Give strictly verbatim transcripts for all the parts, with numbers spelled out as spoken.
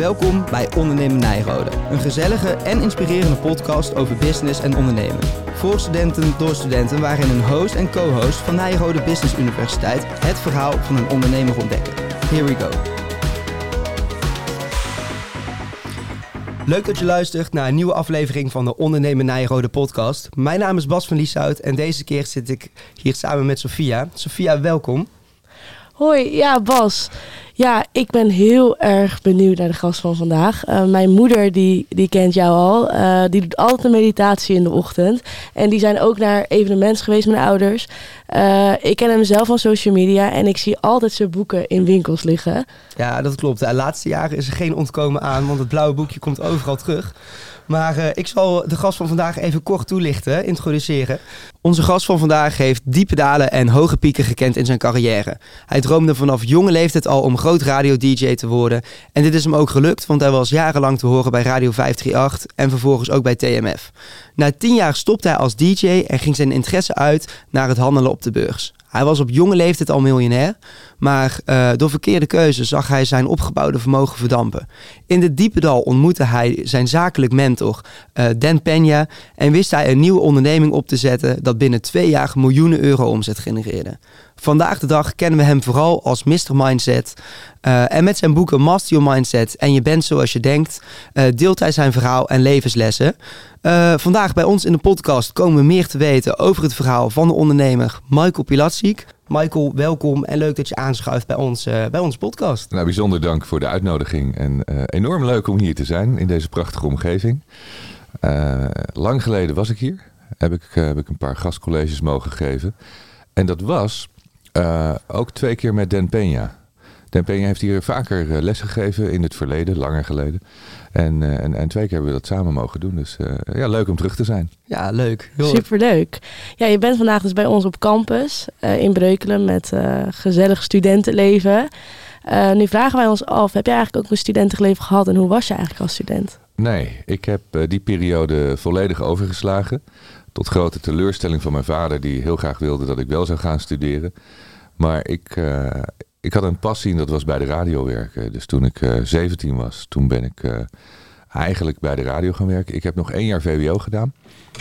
Welkom bij Ondernemen Nijrode. Een gezellige en inspirerende podcast over business en ondernemen. Voor studenten, door studenten, waarin een host en co-host van Nijrode Business Universiteit het verhaal van een ondernemer ontdekken. Here we go. Leuk dat je luistert naar een nieuwe aflevering van de Ondernemen Nijrode podcast. Mijn naam is Bas van Lieshout en deze keer zit ik hier samen met Sophia. Sophia, welkom. Hoi, ja Bas. Ja, ik ben heel erg benieuwd naar de gast van vandaag. Uh, mijn moeder, die, die kent jou al. Uh, die doet altijd een meditatie in de ochtend. En die zijn ook naar evenementen geweest met mijn ouders. Uh, ik ken hem zelf van social media en ik zie altijd zijn boeken in winkels liggen. Ja, dat klopt. De laatste jaren is er geen ontkomen aan, want het blauwe boekje komt overal terug. Maar uh, ik zal de gast van vandaag even kort toelichten, introduceren. Onze gast van vandaag heeft diepe dalen en hoge pieken gekend in zijn carrière. Hij droomde vanaf jonge leeftijd al om groot radio-D J te worden. En dit is hem ook gelukt, want hij was jarenlang te horen bij Radio vijf drie acht en vervolgens ook bij T M F. Na tien jaar stopte hij als D J en ging zijn interesse uit naar het handelen op de beurs. Hij was op jonge leeftijd al miljonair, maar uh, door verkeerde keuzes zag hij zijn opgebouwde vermogen verdampen. In dit diepe dal ontmoette hij zijn zakelijk mentor uh, Dan Peña en wist hij een nieuwe onderneming op te zetten dat binnen twee jaar miljoenen euro omzet genereerde. Vandaag de dag kennen we hem vooral als mister Mindset. Uh, en met zijn boeken Master Your Mindset en Je bent zoals je denkt, uh, deelt hij zijn verhaal en levenslessen. Uh, vandaag bij ons in de podcast komen we meer te weten over het verhaal van de ondernemer Michael Pilatschik. Michael, welkom en leuk dat je aanschuift bij ons, uh, bij onze podcast. Nou, bijzonder dank voor de uitnodiging en uh, enorm leuk om hier te zijn in deze prachtige omgeving. Uh, lang geleden was ik hier, heb ik, uh, heb ik een paar gastcolleges mogen geven. En dat was uh, ook twee keer met Dan Peña. Dan Peña heeft hier vaker uh, les gegeven in het verleden, langer geleden. En, uh, en, en twee keer hebben we dat samen mogen doen. Dus uh, ja, leuk om terug te zijn. Ja, leuk. Heel Superleuk. Ja, je bent vandaag dus bij ons op campus uh, in Breukelen met uh, gezellig studentenleven. Uh, nu vragen wij ons af, heb jij eigenlijk ook een studentenleven gehad en hoe was je eigenlijk als student? Nee, ik heb uh, die periode volledig overgeslagen. Tot grote teleurstelling van mijn vader die heel graag wilde dat ik wel zou gaan studeren. Maar ik... Uh, Ik had een passie en dat was bij de radio werken. Dus toen ik uh, zeventien was, toen ben ik uh, eigenlijk bij de radio gaan werken. Ik heb nog één jaar V W O gedaan.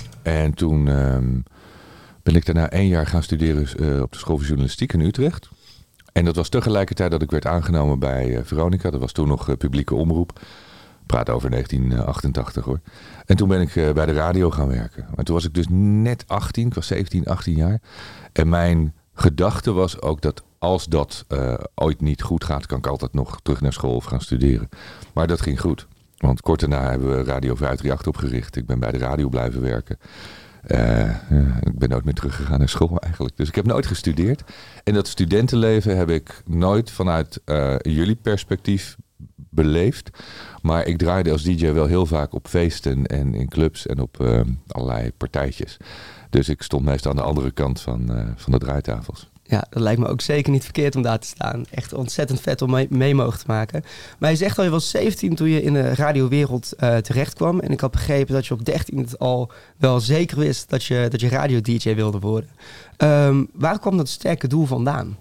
En toen um, ben ik daarna één jaar gaan studeren uh, op de school voor journalistiek in Utrecht. En dat was tegelijkertijd dat ik werd aangenomen bij uh, Veronica. Dat was toen nog uh, publieke omroep. Ik praat over negentien achtentachtig hoor. En toen ben ik uh, bij de radio gaan werken. Maar toen was ik dus net achttien, ik was zeventien, achttien jaar. En mijn gedachte was ook dat als dat uh, ooit niet goed gaat, kan ik altijd nog terug naar school of gaan studeren. Maar dat ging goed. Want kort daarna hebben we Radio vijf drie acht opgericht. Ik ben bij de radio blijven werken. Uh, ja, ik ben nooit meer teruggegaan naar school eigenlijk. Dus ik heb nooit gestudeerd. En dat studentenleven heb ik nooit vanuit uh, jullie perspectief beleefd. Maar ik draaide als D J wel heel vaak op feesten en in clubs en op uh, allerlei partijtjes. Dus ik stond meestal aan de andere kant van, uh, van de draaitafels. Ja, dat lijkt me ook zeker niet verkeerd om daar te staan. Echt ontzettend vet om mee, mee mogen te maken. Maar je zegt al, je was zeventien toen je in de radiowereld uh, terecht kwam. En ik had begrepen dat je op dertien het al wel zeker wist dat je, dat je radio-D J wilde worden. Um, waar kwam dat sterke doel vandaan?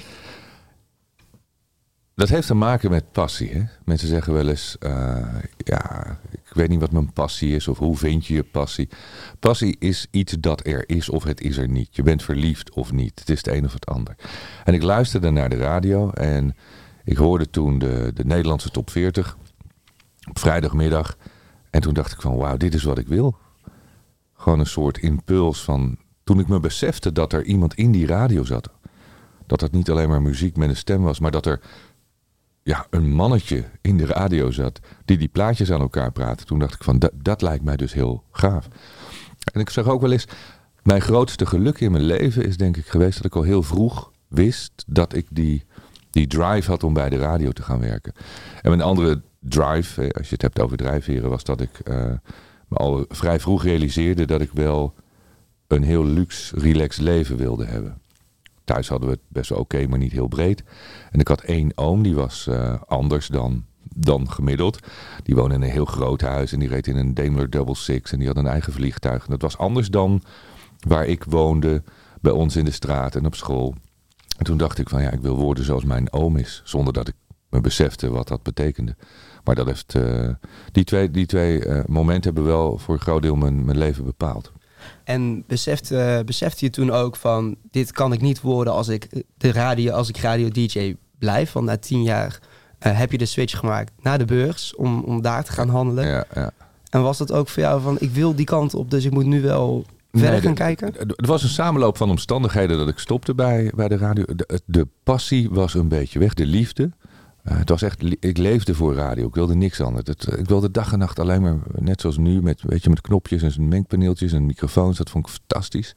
Dat heeft te maken met passie. Hè? Mensen zeggen wel eens, uh, ja, ik weet niet wat mijn passie is of hoe vind je je passie. Passie is iets dat er is of het is er niet. Je bent verliefd of niet. Het is het een of het ander. En ik luisterde naar de radio en ik hoorde toen de, de Nederlandse top veertig op vrijdagmiddag. En toen dacht ik van wauw, dit is wat ik wil. Gewoon een soort impuls van toen ik me besefte dat er iemand in die radio zat. Dat het niet alleen maar muziek met een stem was, maar dat er ja, een mannetje in de radio zat die die plaatjes aan elkaar praatte. Toen dacht ik van, dat, dat lijkt mij dus heel gaaf. En ik zeg ook wel eens, mijn grootste geluk in mijn leven is denk ik geweest dat ik al heel vroeg wist dat ik die, die drive had om bij de radio te gaan werken. En mijn andere drive, als je het hebt over drijfveren, was dat ik uh, me al vrij vroeg realiseerde dat ik wel een heel luxe, relaxed leven wilde hebben. Thuis hadden we het best wel oké, okay, maar niet heel breed. En ik had één oom, die was uh, anders dan, dan gemiddeld. Die woonde in een heel groot huis en die reed in een Daimler Double Six. En die had een eigen vliegtuig. En dat was anders dan waar ik woonde, bij ons in de straat en op school. En toen dacht ik van ja, ik wil worden zoals mijn oom is. Zonder dat ik me besefte wat dat betekende. Maar dat heeft, uh, die twee, die twee uh, momenten hebben wel voor een groot deel mijn, mijn leven bepaald. En besefte, besefte je toen ook van, dit kan ik niet worden als ik de radio, als ik radio-D J blijf? Want na tien jaar uh, heb je de switch gemaakt naar de beurs om, om daar te gaan handelen. Ja, ja. En was dat ook voor jou van, ik wil die kant op, dus ik moet nu wel verder nee, gaan de, kijken? Het was een samenloop van omstandigheden dat ik stopte bij, bij de radio. De, de passie was een beetje weg, de liefde. Uh, het was echt, ik leefde voor radio. Ik wilde niks anders. Het, ik wilde dag en nacht alleen maar, net zoals nu, met, weet je, met knopjes en mengpaneeltjes en microfoons. Dat vond ik fantastisch.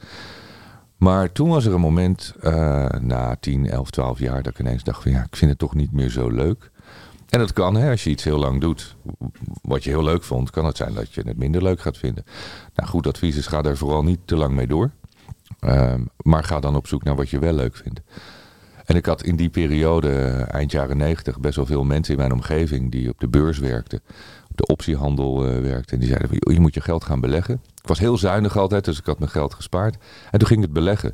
Maar toen was er een moment, uh, na tien, elf, twaalf jaar, dat ik ineens dacht van ja, ik vind het toch niet meer zo leuk. En dat kan, hè, als je iets heel lang doet, wat je heel leuk vond, kan het zijn dat je het minder leuk gaat vinden. Nou, goed advies is, ga daar vooral niet te lang mee door. Uh, maar ga dan op zoek naar wat je wel leuk vindt. En ik had in die periode, eind jaren negentig, best wel veel mensen in mijn omgeving die op de beurs werkten. Op de optiehandel uh, werkten. En die zeiden van, je moet je geld gaan beleggen. Ik was heel zuinig altijd, dus ik had mijn geld gespaard. En toen ging ik het beleggen.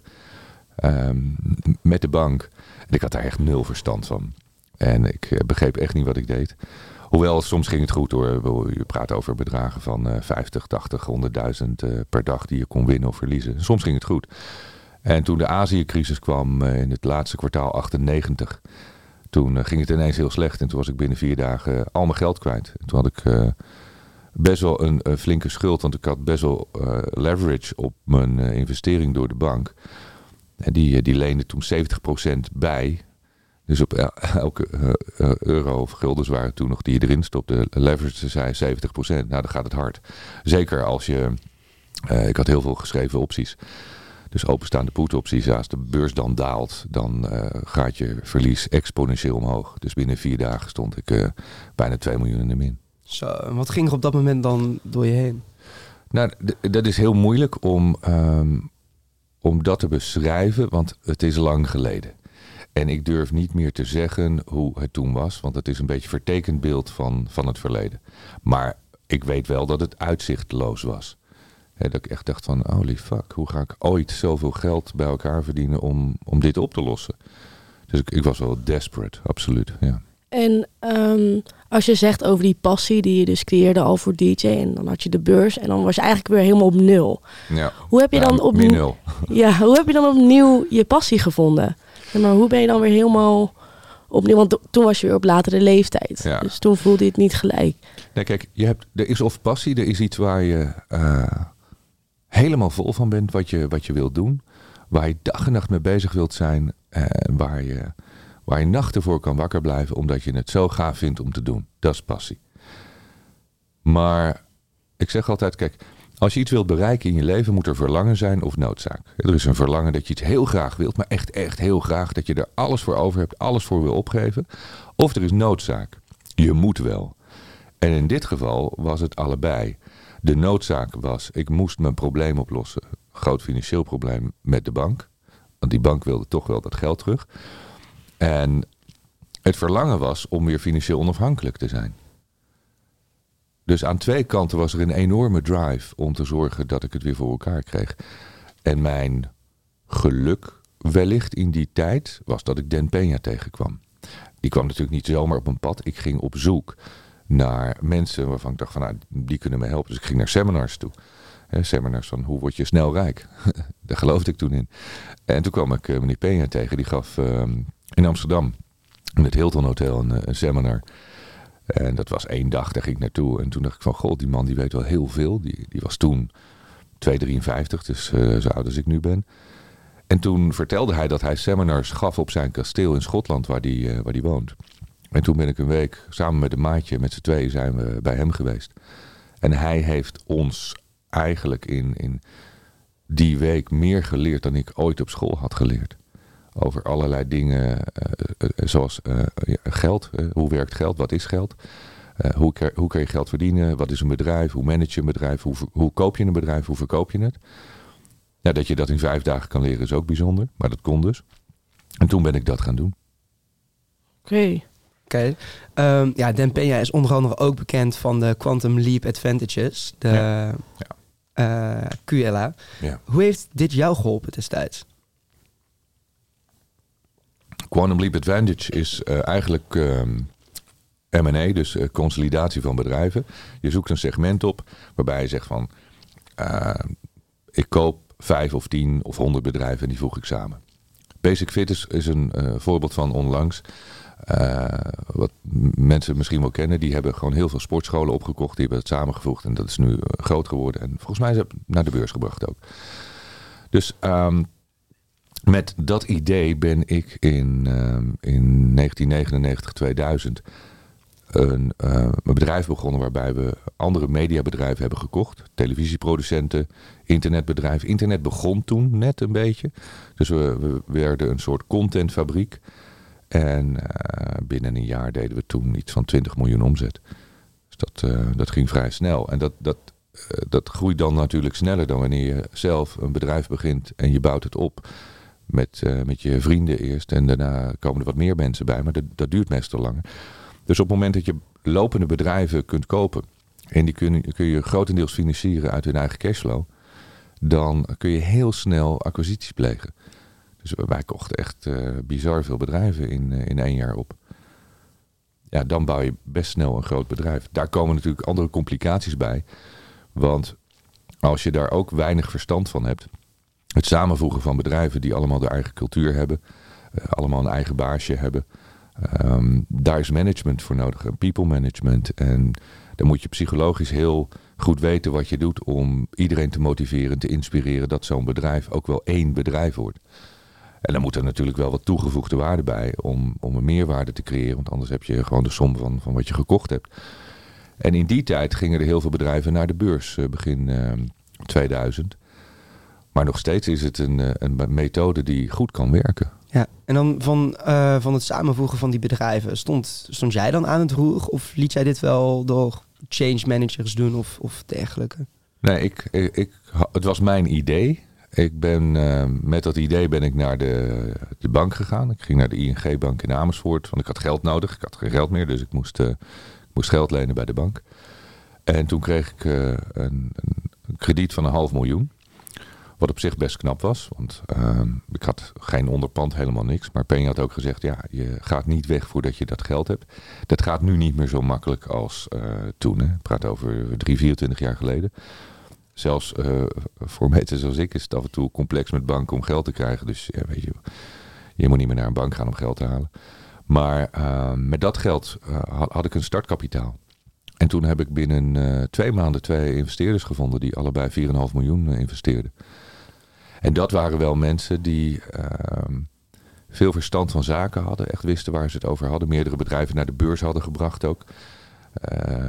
Um, met de bank. En ik had daar echt nul verstand van. En ik uh, begreep echt niet wat ik deed. Hoewel, soms ging het goed hoor. Je praat over bedragen van uh, vijftig, tachtig, honderdduizend uh, per dag die je kon winnen of verliezen. Soms ging het goed. En toen de Azië-crisis kwam uh, in het laatste kwartaal achtennegentig, toen uh, ging het ineens heel slecht. En toen was ik binnen vier dagen uh, al mijn geld kwijt. En toen had ik uh, best wel een uh, flinke schuld, want ik had best wel uh, leverage op mijn uh, investering door de bank. En die, uh, die leende toen zeventig procent bij. Dus op el- elke uh, uh, euro of guldens waren toen nog die je erin stopte. Leverage zei zeventig procent. Nou, dan gaat het hard. Zeker als je... Uh, ik had heel veel geschreven opties. Dus openstaande put-opties, als de beurs dan daalt, dan uh, gaat je verlies exponentieel omhoog. Dus binnen vier dagen stond ik uh, bijna twee miljoen in de min. Zo, wat ging er op dat moment dan door je heen? Nou, d- dat is heel moeilijk om, um, om dat te beschrijven, want het is lang geleden. En ik durf niet meer te zeggen hoe het toen was, want het is een beetje een vertekend beeld van, van het verleden. Maar ik weet wel dat het uitzichtloos was. He, dat ik echt dacht van, holy fuck, hoe ga ik ooit zoveel geld bij elkaar verdienen om, om dit op te lossen? Dus ik, ik was wel desperate, absoluut, ja. En um, als je zegt over die passie die je dus creëerde al voor D J, en dan had je de beurs en dan was je eigenlijk weer helemaal op nul. Ja, hoe heb je ja, dan op min nul. Ja, hoe heb je dan opnieuw je passie gevonden? En maar hoe ben je dan weer helemaal opnieuw? Want toen was je weer op latere leeftijd. Ja. Dus toen voelde je het niet gelijk. Nee, kijk, je hebt, er is of passie, er is iets waar je uh, helemaal vol van bent, wat je, wat je wilt doen. Waar je dag en nacht mee bezig wilt zijn. Uh, waar, je, waar je nachten voor kan wakker blijven, omdat je het zo gaaf vindt om te doen. Dat is passie. Maar ik zeg altijd, kijk, als je iets wilt bereiken in je leven, moet er verlangen zijn of noodzaak. Er is een verlangen dat je iets heel graag wilt, maar echt, echt heel graag. Dat je er alles voor over hebt, alles voor wil opgeven. Of er is noodzaak. Je moet wel. En in dit geval was het allebei. De noodzaak was, ik moest mijn probleem oplossen. Groot financieel probleem met de bank. Want die bank wilde toch wel dat geld terug. En het verlangen was om weer financieel onafhankelijk te zijn. Dus aan twee kanten was er een enorme drive om te zorgen dat ik het weer voor elkaar kreeg. En mijn geluk wellicht in die tijd was dat ik Dan Peña tegenkwam. Die kwam natuurlijk niet zomaar op mijn pad. Ik ging op zoek naar mensen waarvan ik dacht van, nou, die kunnen me helpen. Dus ik ging naar seminars toe. He, seminars van hoe word je snel rijk. Daar geloofde ik toen in. En toen kwam ik uh, meneer Peña tegen. Die gaf uh, in Amsterdam in het Hilton Hotel een, een seminar. En dat was één dag, daar ging ik naartoe. En toen dacht ik van, god, die man die weet wel heel veel. Die, die was toen twee drieënvijftig, dus uh, zo oud als ik nu ben. En toen vertelde hij dat hij seminars gaf op zijn kasteel in Schotland, waar die, uh, waar die woont. En toen ben ik een week, samen met een maatje, met z'n tweeën zijn we bij hem geweest. En hij heeft ons eigenlijk in, in die week meer geleerd dan ik ooit op school had geleerd. Over allerlei dingen, uh, uh, zoals uh, ja, geld. Uh, hoe werkt geld? Wat is geld? Uh, hoe, hoe kun je geld verdienen? Wat is een bedrijf? Hoe manage je een bedrijf? Hoe, hoe koop je een bedrijf? Hoe verkoop je het? Ja, dat je dat in vijf dagen kan leren is ook bijzonder. Maar dat kon dus. En toen ben ik dat gaan doen. Oké. Okay. Oké. Okay. Um, ja, Dan Peña is onder andere ook bekend van de Quantum Leap Advantages. De ja. Ja. Uh, Q L A. Ja. Hoe heeft dit jou geholpen destijds? Quantum Leap Advantage is uh, eigenlijk um, M en A, dus uh, consolidatie van bedrijven. Je zoekt een segment op waarbij je zegt van... Uh, ik koop vijf of tien of honderd bedrijven en die voeg ik samen. Basic Fit is, is een uh, voorbeeld van onlangs. Uh, wat m- mensen misschien wel kennen. Die hebben gewoon heel veel sportscholen opgekocht. Die hebben het samengevoegd en dat is nu uh, groot geworden. En volgens mij is het naar de beurs gebracht ook. Dus um, met dat idee ben ik in, um, in negentien negenennegentig, tweeduizend... Een, uh, een bedrijf begonnen waarbij we andere mediabedrijven hebben gekocht. Televisieproducenten, internetbedrijven. Internet begon toen net een beetje. Dus we, we werden een soort contentfabriek. En uh, binnen een jaar deden we toen iets van twintig miljoen omzet. Dus dat, uh, dat ging vrij snel. En dat, dat, uh, dat groeit dan natuurlijk sneller dan wanneer je zelf een bedrijf begint en je bouwt het op. Met, uh, met je vrienden eerst en daarna komen er wat meer mensen bij. Maar dat, dat duurt meestal langer. Dus op het moment dat je lopende bedrijven kunt kopen en die kun, kun je grotendeels financieren uit hun eigen cashflow, dan kun je heel snel acquisities plegen. Dus wij kochten echt uh, bizar veel bedrijven in, uh, in één jaar op. Ja, dan bouw je best snel een groot bedrijf. Daar komen natuurlijk andere complicaties bij. Want als je daar ook weinig verstand van hebt, het samenvoegen van bedrijven die allemaal de eigen cultuur hebben, uh, allemaal een eigen baasje hebben, Um, daar is management voor nodig, een people management. En dan moet je psychologisch heel goed weten wat je doet om iedereen te motiveren, te inspireren dat zo'n bedrijf ook wel één bedrijf wordt. En dan moet er natuurlijk wel wat toegevoegde waarde bij om, om een meerwaarde te creëren, want anders heb je gewoon de som van, van wat je gekocht hebt. En in die tijd gingen er heel veel bedrijven naar de beurs, begin uh, tweeduizend. Maar nog steeds is het een, een methode die goed kan werken. Ja, en dan van, uh, van het samenvoegen van die bedrijven, stond, stond jij dan aan het roer? Of liet jij dit wel door change managers doen of, of dergelijke? Nee, ik, ik, ik, het was mijn idee. Ik ben, uh, met dat idee ben ik naar de, de bank gegaan. Ik ging naar de I N G-bank in Amersfoort, want ik had geld nodig. Ik had geen geld meer, dus ik moest, uh, ik moest geld lenen bij de bank. En toen kreeg ik uh, een, een krediet van een half miljoen. Wat op zich best knap was, want uh, ik had geen onderpand, helemaal niks. Maar Penny had ook gezegd, ja, je gaat niet weg voordat je dat geld hebt. Dat gaat nu niet meer zo makkelijk als uh, toen. Hè. Ik praat over drie, vierentwintig jaar geleden. Zelfs uh, voor mensen zoals ik is het af en toe complex met banken om geld te krijgen. Dus ja, weet je, je moet niet meer naar een bank gaan om geld te halen. Maar uh, met dat geld uh, had, had ik een startkapitaal. En toen heb ik binnen uh, twee maanden twee investeerders gevonden die allebei vier komma vijf miljoen uh, investeerden. En dat waren wel mensen die uh, veel verstand van zaken hadden. Echt wisten waar ze het over hadden. Meerdere bedrijven naar de beurs hadden gebracht ook. Uh,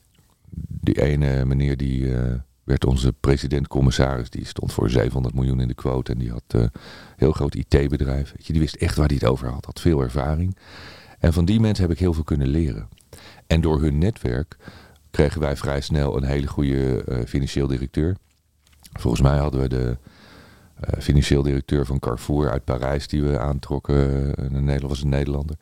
die ene meneer die uh, werd onze president-commissaris. Die stond voor zevenhonderd miljoen in de quote. En die had een uh, heel groot I T-bedrijf. Weet je, die wist echt waar hij het over had. Had veel ervaring. En van die mensen heb ik heel veel kunnen leren. En door hun netwerk kregen wij vrij snel een hele goede uh, financieel directeur. Volgens mij hadden we de uh, financieel directeur van Carrefour uit Parijs die we aantrokken. Uh, een Nederlander was een Nederlander.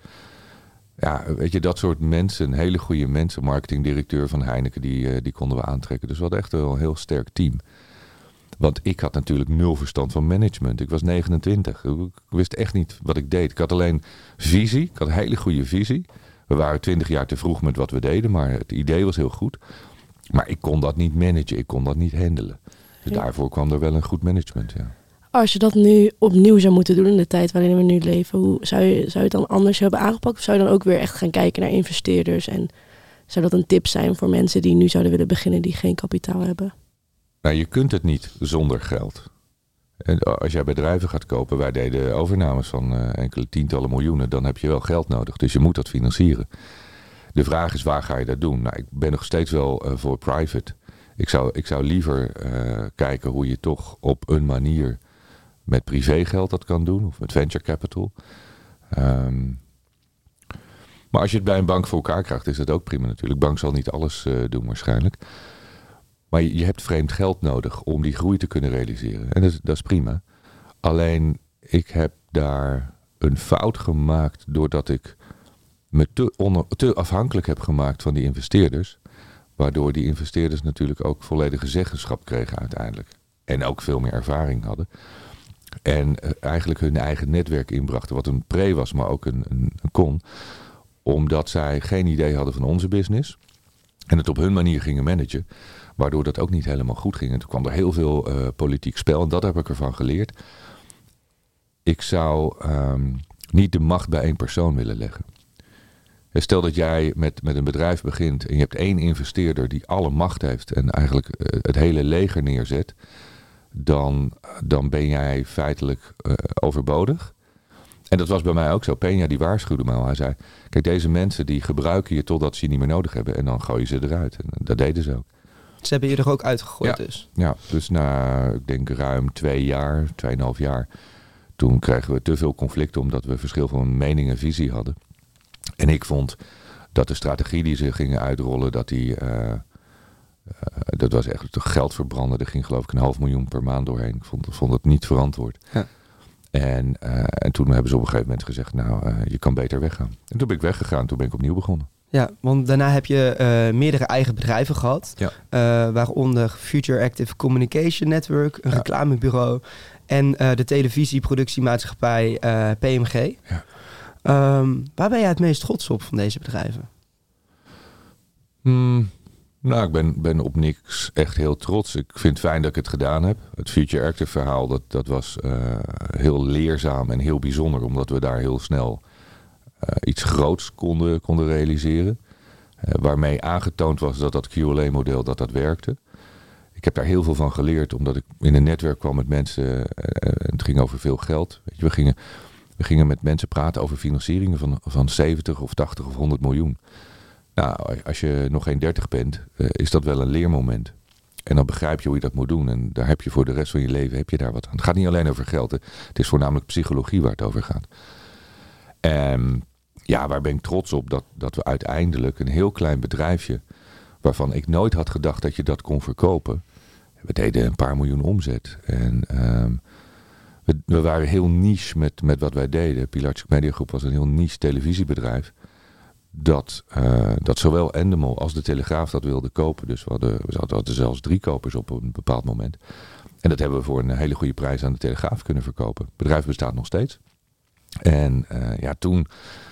Ja, weet je, dat soort mensen, hele goede mensen. Marketingdirecteur van Heineken, die, uh, die konden we aantrekken. Dus we hadden echt wel een heel sterk team. Want ik had natuurlijk nul verstand van management. Ik was negenentwintig. Ik wist echt niet wat ik deed. Ik had alleen visie. Ik had een hele goede visie. We waren twintig jaar te vroeg met wat we deden, maar het idee was heel goed. Maar ik kon dat niet managen, ik kon dat niet handelen. Dus ja. Daarvoor kwam er wel een goed management, ja. Als je dat nu opnieuw zou moeten doen in de tijd waarin we nu leven, hoe zou je, zou je het dan anders hebben aangepakt? Of zou je dan ook weer echt gaan kijken naar investeerders? En zou dat een tip zijn voor mensen die nu zouden willen beginnen die geen kapitaal hebben? Nou, je kunt het niet zonder geld. En als jij bedrijven gaat kopen, wij deden overnames van uh, enkele tientallen miljoenen, dan heb je wel geld nodig. Dus je moet dat financieren. De vraag is, waar ga je dat doen? Nou, ik ben nog steeds wel uh, voor private. Ik zou, ik zou liever uh, kijken hoe je toch op een manier met privégeld dat kan doen, of met venture capital. Um, maar als je het bij een bank voor elkaar krijgt, is dat ook prima natuurlijk. De bank zal niet alles uh, doen waarschijnlijk. Maar je hebt vreemd geld nodig om die groei te kunnen realiseren. En dat, dat is prima. Alleen, ik heb daar een fout gemaakt doordat ik me te, onder, te afhankelijk heb gemaakt van die investeerders. Waardoor die investeerders natuurlijk ook volledige zeggenschap kregen uiteindelijk. En ook veel meer ervaring hadden. En uh, eigenlijk hun eigen netwerk inbrachten. Wat een pre was, maar ook een, een, een con. Omdat zij geen idee hadden van onze business. En het op hun manier gingen managen. Waardoor dat ook niet helemaal goed ging. En toen kwam er heel veel uh, politiek spel. En dat heb ik ervan geleerd. Ik zou um, niet de macht bij één persoon willen leggen. Stel dat jij met, met een bedrijf begint en je hebt één investeerder die alle macht heeft en eigenlijk uh, het hele leger neerzet. Dan, dan ben jij feitelijk uh, overbodig. En dat was bij mij ook zo. Peña die waarschuwde me al. Hij zei, kijk, deze mensen die gebruiken je totdat ze je niet meer nodig hebben. En dan gooien ze eruit. En dat deden ze ook. Ze hebben je er ook uitgegooid ja, dus? Ja, dus na, ik denk ruim twee jaar, tweeënhalf jaar. Toen kregen we te veel conflicten omdat we verschil van mening en visie hadden. En ik vond dat de strategie die ze gingen uitrollen, dat die... Uh, uh, dat was echt geld verbranden. Er ging geloof ik een half miljoen per maand doorheen. Ik vond, vond het niet verantwoord. Ja. En, uh, en toen hebben ze op een gegeven moment gezegd, nou, uh, je kan beter weggaan. En toen ben ik weggegaan, toen ben ik opnieuw begonnen. Ja, want daarna heb je uh, meerdere eigen bedrijven gehad. Ja. Uh, waaronder Future Active Communication Network, een ja. reclamebureau en uh, de televisieproductiemaatschappij uh, P M G. Ja. Um, waar ben jij het meest trots op van deze bedrijven? Hmm, nou, ik ben, ben op niks echt heel trots. Ik vind het fijn dat ik het gedaan heb. Het Future Active verhaal, dat, dat was uh, heel leerzaam en heel bijzonder. Omdat we daar heel snel uh, iets groots konden, konden realiseren. Uh, waarmee aangetoond was dat dat Q L A-model dat dat werkte. Ik heb daar heel veel van geleerd. Omdat ik in een netwerk kwam met mensen. Uh, en het ging over veel geld. Weet je, we gingen... We gingen met mensen praten over financieringen van, van zeventig of tachtig of honderd miljoen. Nou, als je nog geen dertig bent, uh, is dat wel een leermoment. En dan begrijp je hoe je dat moet doen. En daar heb je voor de rest van je leven heb je daar wat aan. Het gaat niet alleen over geld. Hè. Het is voornamelijk psychologie waar het over gaat. En ja, waar ben ik trots op? Dat, dat we uiteindelijk een heel klein bedrijfje, waarvan ik nooit had gedacht dat je dat kon verkopen. We deden een paar miljoen omzet. En... Um, We, we waren heel niche met, met wat wij deden. Pilarczyk Media Groep was een heel niche televisiebedrijf. Dat, uh, dat zowel Endemol als de Telegraaf dat wilden kopen. Dus we hadden, we hadden zelfs drie kopers op een bepaald moment. En dat hebben we voor een hele goede prijs aan de Telegraaf kunnen verkopen. Het bedrijf bestaat nog steeds. En uh, ja, toen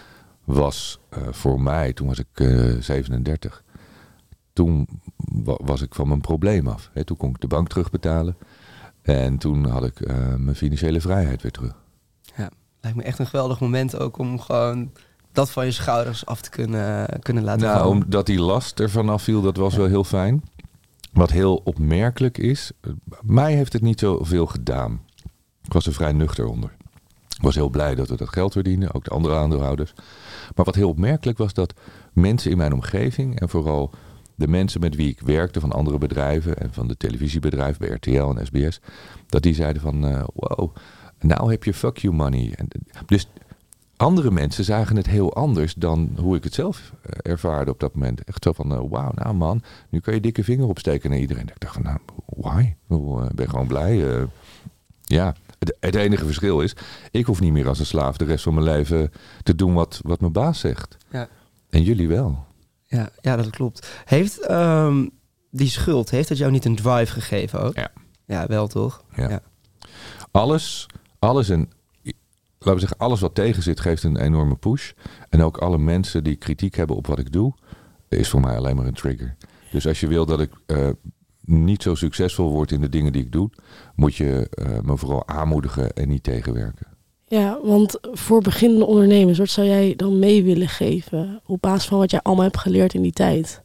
was uh, voor mij, toen was ik uh, zevenendertig. Toen wa- was ik van mijn probleem af. He, toen kon ik de bank terugbetalen. En toen had ik uh, mijn financiële vrijheid weer terug. Ja, lijkt me echt een geweldig moment ook om gewoon dat van je schouders af te kunnen, kunnen laten nou, vallen. Omdat die last ervan afviel, dat was ja. wel heel fijn. Wat heel opmerkelijk is, mij heeft het niet zoveel gedaan. Ik was er vrij nuchter onder. Ik was heel blij dat we dat geld verdienden, ook de andere aandeelhouders. Maar wat heel opmerkelijk was dat mensen in mijn omgeving en vooral de mensen met wie ik werkte van andere bedrijven en van de televisiebedrijven bij R T L en S B S, dat die zeiden van uh, wow, nou heb je fuck you money. En, dus andere mensen zagen het heel anders dan hoe ik het zelf uh, ervaarde op dat moment. Echt zo van, uh, wauw, nou man, nu kan je dikke vinger opsteken naar iedereen. Ik dacht van, nou, why? Ik uh, ben gewoon blij. Uh, ja, het, het enige verschil is, ik hoef niet meer als een slaaf de rest van mijn leven te doen wat, wat mijn baas zegt. Ja. En jullie wel. Ja, ja, dat klopt. Heeft um, die schuld, heeft dat jou niet een drive gegeven ook? Ja. Ja, wel toch? Ja. Ja. Alles, alles en laten we zeggen, alles wat tegen zit, geeft een enorme push. En ook alle mensen die kritiek hebben op wat ik doe, is voor mij alleen maar een trigger. Dus als je wil dat ik uh, niet zo succesvol word in de dingen die ik doe, moet je uh, me vooral aanmoedigen en niet tegenwerken. Ja, want voor beginnende ondernemers, wat zou jij dan mee willen geven op basis van wat jij allemaal hebt geleerd in die tijd?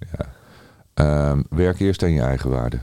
Ja. Um, werk eerst aan je eigen waarde.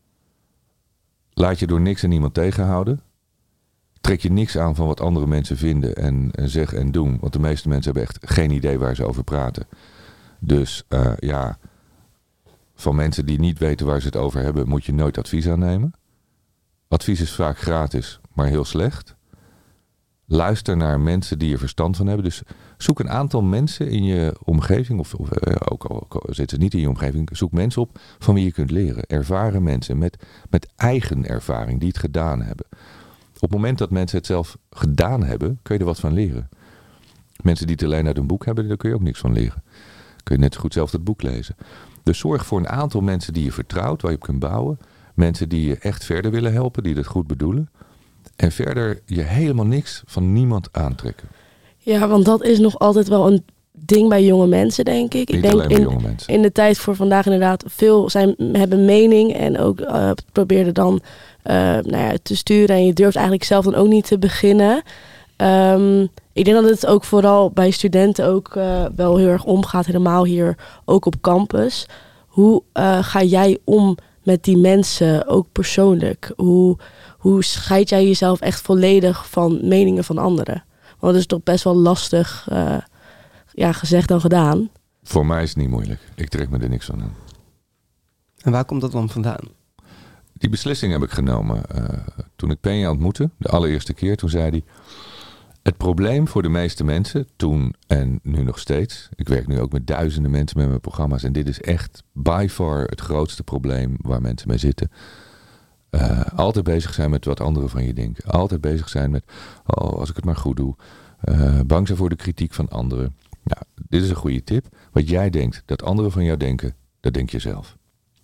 Laat je door niks en niemand tegenhouden. Trek je niks aan van wat andere mensen vinden en, en zeggen en doen. Want de meeste mensen hebben echt geen idee waar ze over praten. Dus uh, ja, van mensen die niet weten waar ze het over hebben, moet je nooit advies aannemen. Advies is vaak gratis, maar heel slecht. Luister naar mensen die er verstand van hebben. Dus zoek een aantal mensen in je omgeving, of, of uh, ook al zitten ze niet in je omgeving, zoek mensen op van wie je kunt leren. Ervaren mensen met, met eigen ervaring, die het gedaan hebben. Op het moment dat mensen het zelf gedaan hebben, kun je er wat van leren. Mensen die het alleen uit een boek hebben, daar kun je ook niks van leren. Kun je net zo goed zelf het boek lezen. Dus zorg voor een aantal mensen die je vertrouwt, waar je op kunt bouwen. Mensen die je echt verder willen helpen, die het goed bedoelen. En verder je helemaal niks van niemand aantrekken. Ja, want dat is nog altijd wel een ding bij jonge mensen, denk ik. Niet ik denk alleen bij in, jonge mensen. in de tijd voor vandaag inderdaad, veel zijn, hebben mening en ook uh, probeerden dan uh, nou ja, te sturen. En je durft eigenlijk zelf dan ook niet te beginnen. Um, ik denk dat het ook vooral bij studenten ook uh, wel heel erg omgaat, helemaal hier ook op campus. Hoe uh, ga jij om met die mensen, ook persoonlijk? Hoe, hoe scheid jij jezelf echt volledig van meningen van anderen? Want dat is toch best wel lastig, uh, ja, gezegd dan gedaan. Voor mij is het niet moeilijk. Ik trek me er niks van aan. En waar komt dat dan vandaan? Die beslissing heb ik genomen uh, toen ik Peña ontmoette. De allereerste keer, toen zei hij... Het probleem voor de meeste mensen, toen en nu nog steeds... Ik werk nu ook met duizenden mensen met mijn programma's... en dit is echt by far het grootste probleem waar mensen mee zitten. Uh, altijd bezig zijn met wat anderen van je denken. Altijd bezig zijn met, oh, als ik het maar goed doe. Uh, bang zijn voor de kritiek van anderen. Nou, dit is een goede tip. Wat jij denkt dat anderen van jou denken, dat denk je zelf.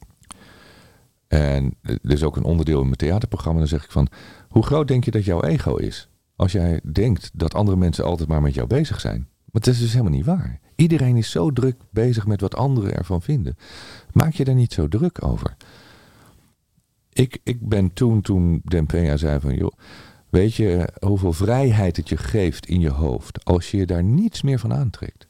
En er is ook een onderdeel in mijn theaterprogramma. Dan zeg ik van, hoe groot denk je dat jouw ego is? Als jij denkt dat andere mensen altijd maar met jou bezig zijn. Maar dat is dus helemaal niet waar. Iedereen is zo druk bezig met wat anderen ervan vinden. Maak je daar niet zo druk over. Ik, ik ben toen, toen Den Peña zei van, joh, weet je hoeveel vrijheid het je geeft in je hoofd als je je daar niets meer van aantrekt?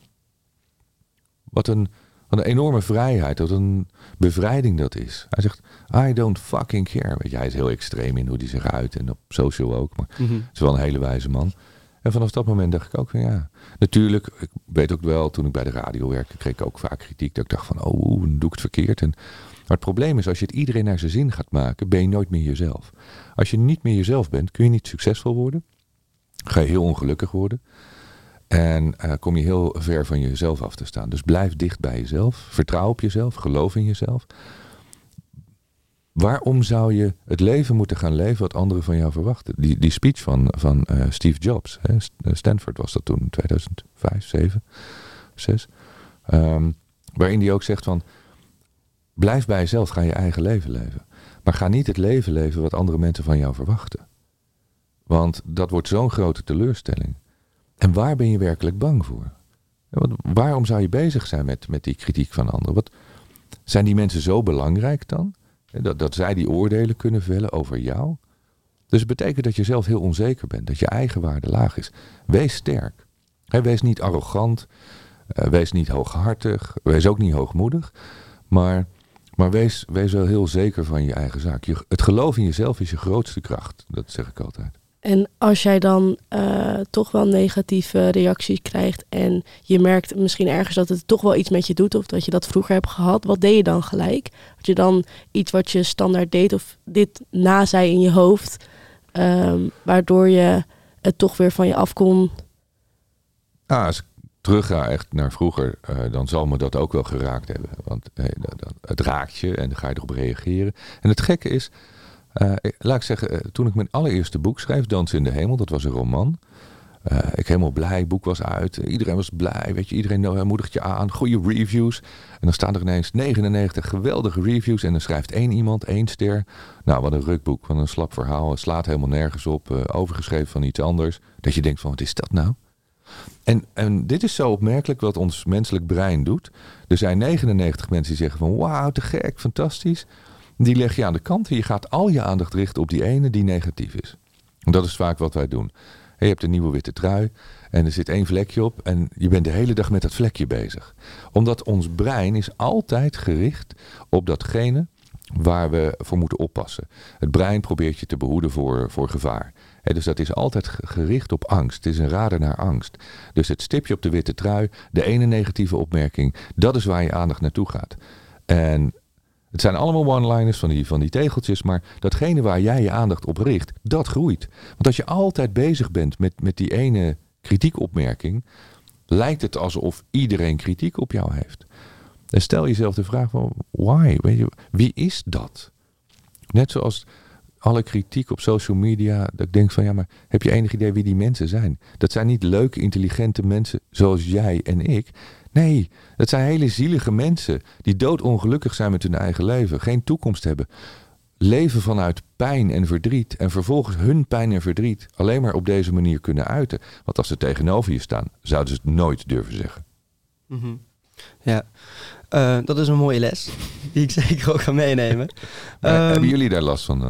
Wat een, wat een enorme vrijheid, wat een bevrijding dat is. Hij zegt, I don't fucking care. Weet je, hij is heel extreem in hoe hij zich uit en op social ook, maar Mm-hmm. het is wel een hele wijze man. En vanaf dat moment dacht ik ook van ja, natuurlijk, ik weet ook wel, toen ik bij de radio werkte, kreeg ik ook vaak kritiek dat ik dacht van, oh, dan doe ik het verkeerd. En, maar het probleem is, als je het iedereen naar zijn zin gaat maken, ben je nooit meer jezelf. Als je niet meer jezelf bent, kun je niet succesvol worden. Ga je heel ongelukkig worden. En uh, kom je heel ver van jezelf af te staan. Dus blijf dicht bij jezelf. Vertrouw op jezelf. Geloof in jezelf. Waarom zou je het leven moeten gaan leven wat anderen van jou verwachten? Die, die speech van, van uh, Steve Jobs. Hè? Stanford was dat toen, tweeduizend vijf, zeven, zes. Um, waarin hij ook zegt van, blijf bij jezelf, ga je eigen leven leven. Maar ga niet het leven leven wat andere mensen van jou verwachten. Want dat wordt zo'n grote teleurstelling. En waar ben je werkelijk bang voor? Waarom zou je bezig zijn met, met die kritiek van anderen? Wat, zijn die mensen zo belangrijk dan? Dat, dat zij die oordelen kunnen vellen over jou? Dus het betekent dat je zelf heel onzeker bent. Dat je eigenwaarde laag is. Wees sterk. He, wees niet arrogant. Uh, wees niet hooghartig. Wees ook niet hoogmoedig. Maar, maar wees, wees wel heel zeker van je eigen zaak. Je, het geloof in jezelf is je grootste kracht. Dat zeg ik altijd. En als jij dan uh, toch wel negatieve reacties krijgt en je merkt misschien ergens dat het toch wel iets met je doet of dat je dat vroeger hebt gehad, wat deed je dan gelijk? Had je dan iets wat je standaard deed of dit na zei in je hoofd, um, waardoor je het toch weer van je af kon? Ah, als ik terug ga echt naar vroeger, uh, dan zal me dat ook wel geraakt hebben. Want hey, dat, dat, het raakt je en dan ga je erop reageren. En het gekke is, Uh, laat ik zeggen, uh, toen ik mijn allereerste boek schreef, Dans in de Hemel, dat was een roman. Uh, ik helemaal blij, het boek was uit. Iedereen was blij, weet je, iedereen moedigt je aan. Goede reviews. En dan staan er ineens negenennegentig geweldige reviews. En dan schrijft één iemand, één ster. Nou, wat een rukboek, wat een slap verhaal. Het slaat helemaal nergens op. Uh, overgeschreven van iets anders. Dat je denkt van, wat is dat nou? En, en dit is zo opmerkelijk wat ons menselijk brein doet. Er zijn negenennegentig mensen die zeggen van, wauw, te gek, fantastisch. Die leg je aan de kant en je gaat al je aandacht richten op die ene die negatief is. En dat is vaak wat wij doen. Je hebt een nieuwe witte trui en er zit één vlekje op en je bent de hele dag met dat vlekje bezig. Omdat ons brein is altijd gericht op datgene waar we voor moeten oppassen. Het brein probeert je te behoeden voor, voor gevaar. He, dus dat is altijd gericht op angst. Het is een radar naar angst. Dus het stipje op de witte trui, de ene negatieve opmerking, dat is waar je aandacht naartoe gaat. En het zijn allemaal one-liners van die, van die tegeltjes, maar datgene waar jij je aandacht op richt, dat groeit. Want als je altijd bezig bent met, met die ene kritiekopmerking, lijkt het alsof iedereen kritiek op jou heeft. En stel jezelf de vraag van, why? Weet je, wie is dat? Net zoals alle kritiek op social media, dat ik denk van, ja, maar heb je enig idee wie die mensen zijn? Dat zijn niet leuke, intelligente mensen zoals jij en ik. Nee, dat zijn hele zielige mensen die doodongelukkig zijn met hun eigen leven. Geen toekomst hebben. leven vanuit pijn en verdriet en vervolgens hun pijn en verdriet alleen maar op deze manier kunnen uiten. Want als ze tegenover je staan, zouden ze het nooit durven zeggen. Mm-hmm. Ja, uh, dat is een mooie les die ik zeker ook ga meenemen. Maar, um, hebben jullie daar last van dan?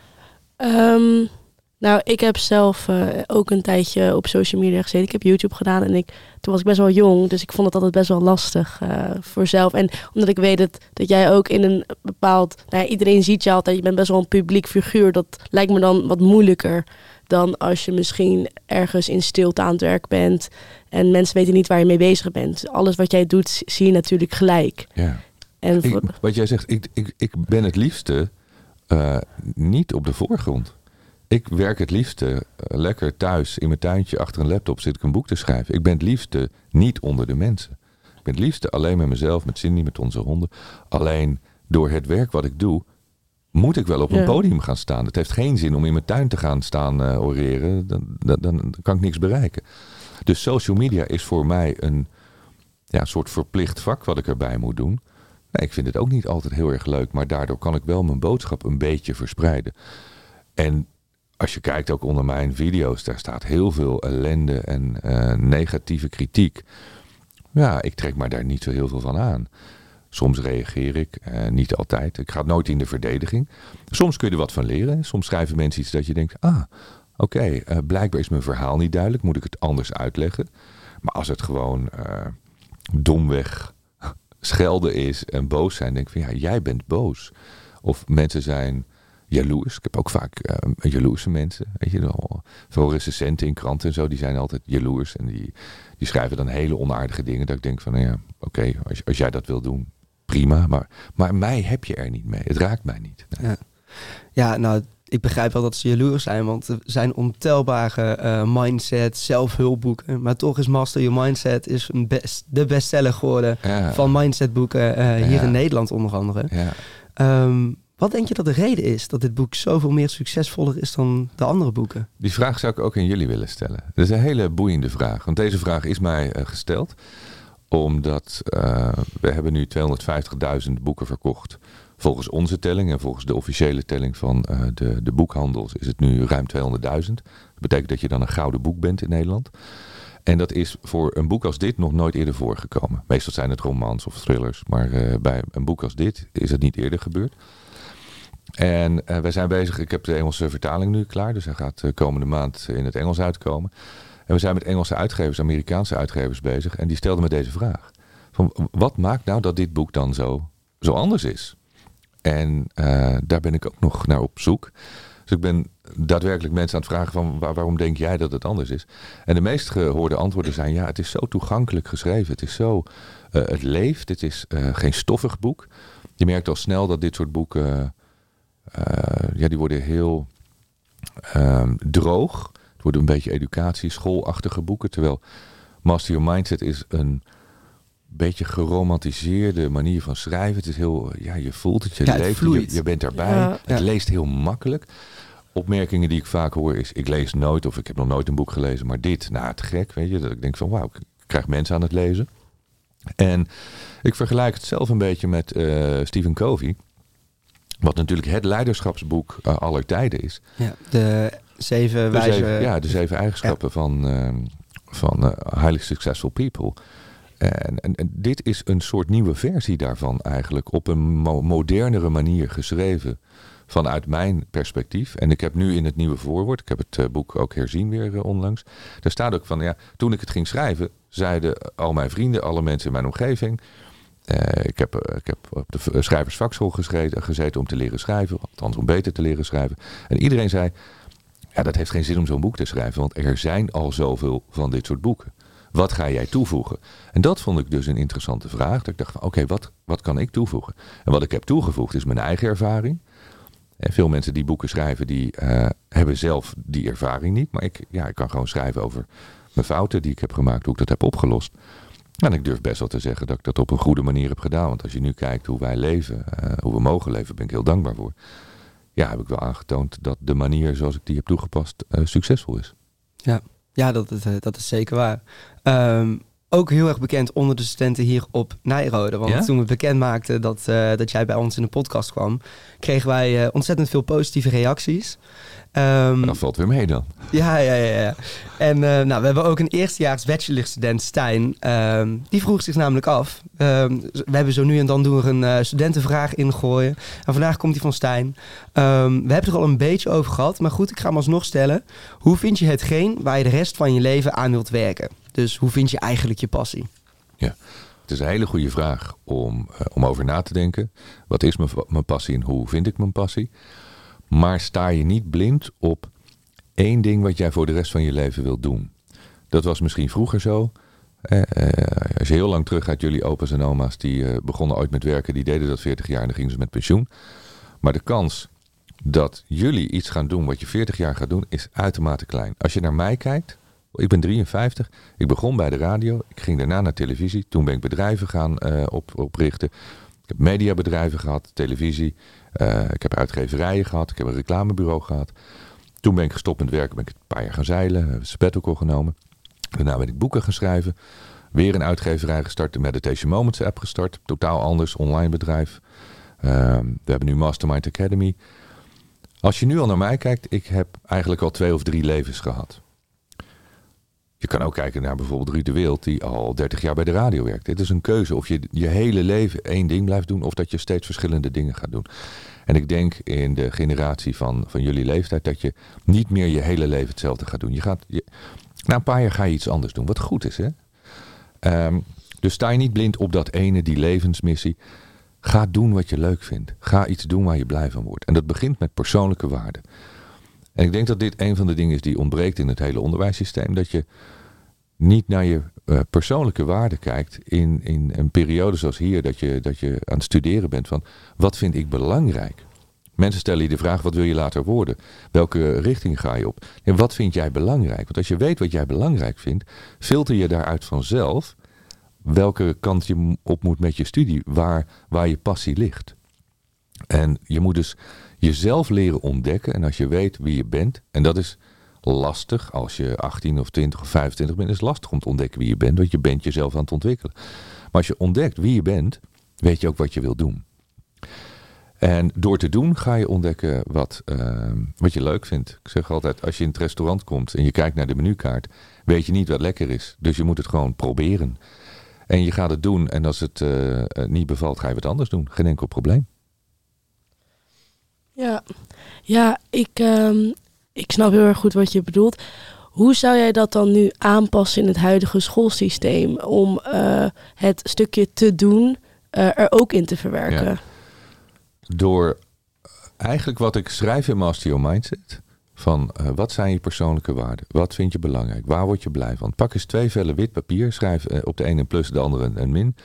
Um, nou, ik heb zelf uh, ook een tijdje op social media gezeten. Ik heb YouTube gedaan en ik, toen was ik best wel jong. Dus ik vond het altijd best wel lastig uh, voor zelf. En omdat ik weet dat, dat jij ook in een bepaald... Nou ja, iedereen ziet je altijd. Je bent best wel een publiek figuur. Dat lijkt me dan wat moeilijker dan als je misschien ergens in stilte aan het werk bent. En mensen weten niet waar je mee bezig bent. Alles wat jij doet, zie je natuurlijk gelijk. Ja. En ik, wat jij zegt, ik, ik, ik ben het liefste uh, niet op de voorgrond. Ik werk het liefste uh, lekker thuis in mijn tuintje achter een laptop zit ik een boek te schrijven. Ik ben het liefste niet onder de mensen. Ik ben het liefste alleen met mezelf, met Cindy, met onze honden. Alleen door het werk wat ik doe, moet ik wel op een ja. podium gaan staan. Het heeft geen zin om in mijn tuin te gaan staan uh, oreren. Dan, dan, dan kan ik niks bereiken. Dus social media is voor mij een ja, soort verplicht vak wat ik erbij moet doen. Nee, ik vind het ook niet altijd heel erg leuk, maar daardoor kan ik wel mijn boodschap een beetje verspreiden. En als je kijkt ook onder mijn video's, daar staat heel veel ellende en uh, negatieve kritiek. Ja, ik trek maar daar niet zo heel veel van aan. Soms reageer ik, uh, niet altijd. Ik ga nooit in de verdediging. Soms kun je er wat van leren. Soms schrijven mensen iets dat je denkt, ah, oké, okay, uh, blijkbaar is mijn verhaal niet duidelijk. Moet ik het anders uitleggen? Maar als het gewoon uh, domweg schelden is en boos zijn, denk ik van ja, jij bent boos. Of mensen zijn jaloers. Ik heb ook vaak uh, jaloerse mensen. Weet je wel, veel recensenten in kranten en zo, die zijn altijd jaloers. En die, die schrijven dan hele onaardige dingen. Dat ik denk van, nou ja, oké, okay, als, als jij dat wil doen, prima. Maar, maar mij heb je er niet mee. Het raakt mij niet. Nee. Ja. ja, nou, ik begrijp wel dat ze jaloers zijn. Want er zijn ontelbare uh, mindset, zelfhulpboeken. Maar toch is Master Your Mindset is een best, de bestseller geworden ja. van mindsetboeken uh, hier ja. in Nederland onder andere. Ja. Um, Wat denk je dat de reden is dat dit boek zoveel meer succesvoller is dan de andere boeken? Die vraag zou ik ook aan jullie willen stellen. Dat is een hele boeiende vraag. Want deze vraag is mij uh, gesteld. Omdat uh, we hebben nu tweehonderdvijftigduizend boeken verkocht. Volgens onze telling en volgens de officiële telling van uh, de, de boekhandels is het nu ruim tweehonderdduizend. Dat betekent dat je dan een gouden boek bent in Nederland. En dat is voor een boek als dit nog nooit eerder voorgekomen. Meestal zijn het romans of thrillers. Maar uh, bij een boek als dit is het niet eerder gebeurd. En uh, wij zijn bezig, ik heb de Engelse vertaling nu klaar, dus hij gaat uh, komende maand in het Engels uitkomen. En we zijn met Engelse uitgevers, Amerikaanse uitgevers bezig en die stelden me deze vraag. Van, wat maakt nou dat dit boek dan zo, zo anders is? En uh, daar ben ik ook nog naar op zoek. Dus ik ben daadwerkelijk mensen aan het vragen van waar, waarom denk jij dat het anders is? En de meest gehoorde antwoorden zijn ja, het is zo toegankelijk geschreven. Het is zo, uh, het leeft, het is uh, geen stoffig boek. Je merkt al snel dat dit soort boeken... Uh, Uh, ja, die worden heel um, droog. Het worden een beetje educatie, schoolachtige boeken. Terwijl Master Your Mindset is een beetje geromantiseerde manier van schrijven. Het is heel, ja, je voelt het, je ja, leeft, het je, je bent erbij. Ja. Het Ja. leest heel makkelijk. Opmerkingen die ik vaak hoor is, ik lees nooit of ik heb nog nooit een boek gelezen, maar dit, nou, te gek, weet je. Dat ik denk van, wauw, ik krijg mensen aan het lezen. En ik vergelijk het zelf een beetje met uh, Stephen Covey. Wat natuurlijk het leiderschapsboek uh, aller tijden is. Ja, de zeven de wijze... Zeven, ja, de zeven eigenschappen ja. van, uh, van uh, highly successful people. En, en, en dit is een soort nieuwe versie daarvan eigenlijk. Op een mo- modernere manier geschreven vanuit mijn perspectief. En ik heb nu in het nieuwe voorwoord, ik heb het uh, boek ook herzien weer uh, onlangs. Daar staat ook van, ja, toen ik het ging schrijven, zeiden al mijn vrienden, alle mensen in mijn omgeving... Uh, ik, heb, uh, ik heb op de schrijversvakschool gezeten, gezeten om te leren schrijven. Althans om beter te leren schrijven. En iedereen zei, ja, dat heeft geen zin om zo'n boek te schrijven. Want er zijn al zoveel van dit soort boeken. Wat ga jij toevoegen? En dat vond ik dus een interessante vraag. Dat ik dacht van, oké, okay, wat, wat kan ik toevoegen? En wat ik heb toegevoegd is mijn eigen ervaring. En veel mensen die boeken schrijven, die uh, hebben zelf die ervaring niet. Maar ik, ja, ik kan gewoon schrijven over mijn fouten die ik heb gemaakt. Hoe ik dat heb opgelost. En ik durf best wel te zeggen dat ik dat op een goede manier heb gedaan. Want als je nu kijkt hoe wij leven, uh, hoe we mogen leven, ben ik heel dankbaar voor. Ja, heb ik wel aangetoond dat de manier zoals ik die heb toegepast uh, succesvol is. Ja, ja dat, is, dat is zeker waar. Um, ook heel erg bekend onder de studenten hier op Nijrode. Want Ja? toen we bekend maakten dat, uh, dat jij bij ons in de podcast kwam, kregen wij uh, ontzettend veel positieve reacties. Um, Dat valt weer mee dan. Ja, ja, ja. ja. En uh, nou, we hebben ook een eerstejaars bachelorstudent, Stijn. Um, die vroeg zich namelijk af. Um, we hebben zo nu en dan doen we een uh, studentenvraag ingooien. En vandaag komt die van Stijn. Um, we hebben het er al een beetje over gehad. Maar goed, ik ga hem alsnog stellen. Hoe vind je hetgeen waar je de rest van je leven aan wilt werken? Dus hoe vind je eigenlijk je passie? Ja, het is een hele goede vraag om, uh, om over na te denken. Wat is mijn, mijn passie en hoe vind ik mijn passie? Maar sta je niet blind op één ding wat jij voor de rest van je leven wilt doen. Dat was misschien vroeger zo. Eh, eh, als je heel lang terug gaat, jullie opa's en oma's die uh, begonnen ooit met werken, die deden dat veertig jaar en dan gingen ze met pensioen. Maar de kans dat jullie iets gaan doen wat je veertig jaar gaat doen, is uitermate klein. Als je naar mij kijkt, ik ben drieënvijftig, ik begon bij de radio, ik ging daarna naar televisie, toen ben ik bedrijven gaan uh, op, oprichten. Ik heb mediabedrijven gehad, televisie, uh, ik heb uitgeverijen gehad, ik heb een reclamebureau gehad. Toen ben ik gestopt met werken, ben ik een paar jaar gaan zeilen, heb een sabbatical genomen. Daarna ben ik boeken gaan schrijven, weer een uitgeverij gestart, de Meditation Moments app gestart, totaal anders, online bedrijf. Uh, we hebben nu Mastermind Academy. Als je nu al naar mij kijkt, ik heb eigenlijk al twee of drie levens gehad. Je kan ook kijken naar bijvoorbeeld Ruud de Wild, die al dertig jaar bij de radio werkt. Het is een keuze of je je hele leven één ding blijft doen of dat je steeds verschillende dingen gaat doen. En ik denk in de generatie van, van jullie leeftijd dat je niet meer je hele leven hetzelfde gaat doen. Je gaat, je, na een paar jaar ga je iets anders doen, wat goed is. Hè? Um, dus sta je niet blind op dat ene, die levensmissie. Ga doen wat je leuk vindt. Ga iets doen waar je blij van wordt. En dat begint met persoonlijke waarden. En ik denk dat dit een van de dingen is die ontbreekt in het hele onderwijssysteem. Dat je niet naar je uh, persoonlijke waarden kijkt in, in een periode zoals hier. Dat je, dat je aan het studeren bent van wat vind ik belangrijk. Mensen stellen je de vraag wat wil je later worden? Welke richting ga je op? En wat vind jij belangrijk? Want als je weet wat jij belangrijk vindt, filter je daaruit vanzelf welke kant je op moet met je studie. Waar, waar je passie ligt. En je moet dus jezelf leren ontdekken. En als je weet wie je bent. En dat is lastig als je achttien of twintig of vijfentwintig bent. Het is lastig om te ontdekken wie je bent. Want je bent jezelf aan het ontwikkelen. Maar als je ontdekt wie je bent. Weet je ook wat je wil doen. En door te doen ga je ontdekken wat, uh, wat je leuk vindt. Ik zeg altijd, als je in het restaurant komt en je kijkt naar de menukaart. Weet je niet wat lekker is. Dus je moet het gewoon proberen. En je gaat het doen. En als het uh, niet bevalt, ga je wat anders doen. Geen enkel probleem. Ja, ja ik, um, ik snap heel erg goed wat je bedoelt. Hoe zou jij dat dan nu aanpassen in het huidige schoolsysteem om uh, het stukje te doen uh, er ook in te verwerken? Ja. Door eigenlijk wat ik schrijf in Master Your Mindset. Van uh, wat zijn je persoonlijke waarden? Wat vind je belangrijk? Waar word je blij van? Pak eens twee vellen wit papier. Schrijf uh, op de ene een plus, de andere een, een min.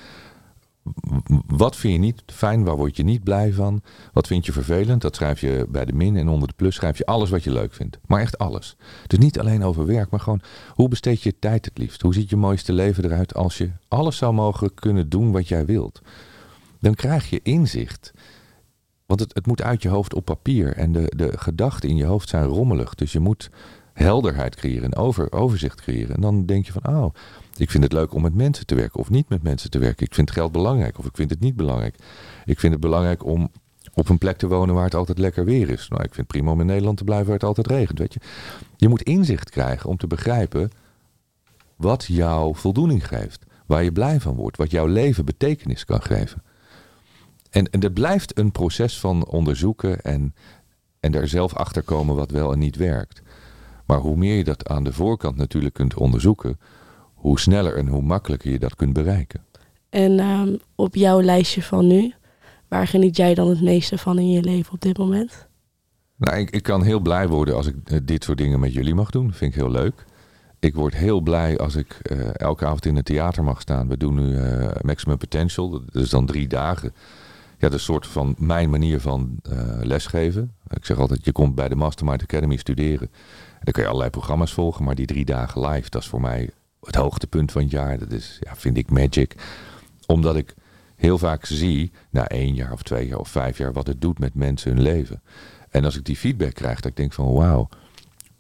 Wat vind je niet fijn? Waar word je niet blij van? Wat vind je vervelend? Dat schrijf je bij de min. En onder de plus schrijf je alles wat je leuk vindt. Maar echt alles. Dus niet alleen over werk, maar gewoon hoe besteed je tijd het liefst? Hoe ziet je mooiste leven eruit als je alles zou mogen kunnen doen wat jij wilt? Dan krijg je inzicht. Want het, het moet uit je hoofd op papier. En de, de gedachten in je hoofd zijn rommelig. Dus je moet helderheid creëren en over, overzicht creëren. En dan denk je van, oh, ik vind het leuk om met mensen te werken of niet met mensen te werken. Ik vind geld belangrijk of ik vind het niet belangrijk. Ik vind het belangrijk om op een plek te wonen waar het altijd lekker weer is. Nou, ik vind het prima om in Nederland te blijven waar het altijd regent, weet je. Je moet inzicht krijgen om te begrijpen wat jou voldoening geeft. Waar je blij van wordt. Wat jouw leven betekenis kan geven. En, en dat blijft een proces van onderzoeken en, en daar zelf achter komen wat wel en niet werkt. Maar hoe meer je dat aan de voorkant natuurlijk kunt onderzoeken, hoe sneller en hoe makkelijker je dat kunt bereiken. En um, op jouw lijstje van nu, waar geniet jij dan het meeste van in je leven op dit moment? Nou, ik, ik kan heel blij worden als ik uh, dit soort dingen met jullie mag doen. Dat vind ik heel leuk. Ik word heel blij als ik uh, elke avond in het theater mag staan. We doen nu uh, Maximum Potential, dat is dan drie dagen. Ja, dat is een soort van mijn manier van uh, lesgeven. Ik zeg altijd, je komt bij de Mastermind Academy studeren. En dan kun je allerlei programma's volgen, maar die drie dagen live, dat is voor mij het hoogtepunt van het jaar. Dat is, ja, vind ik magic. Omdat ik heel vaak zie, na één jaar of twee jaar of vijf jaar, wat het doet met mensen hun leven. En als ik die feedback krijg, dat ik denk van wauw,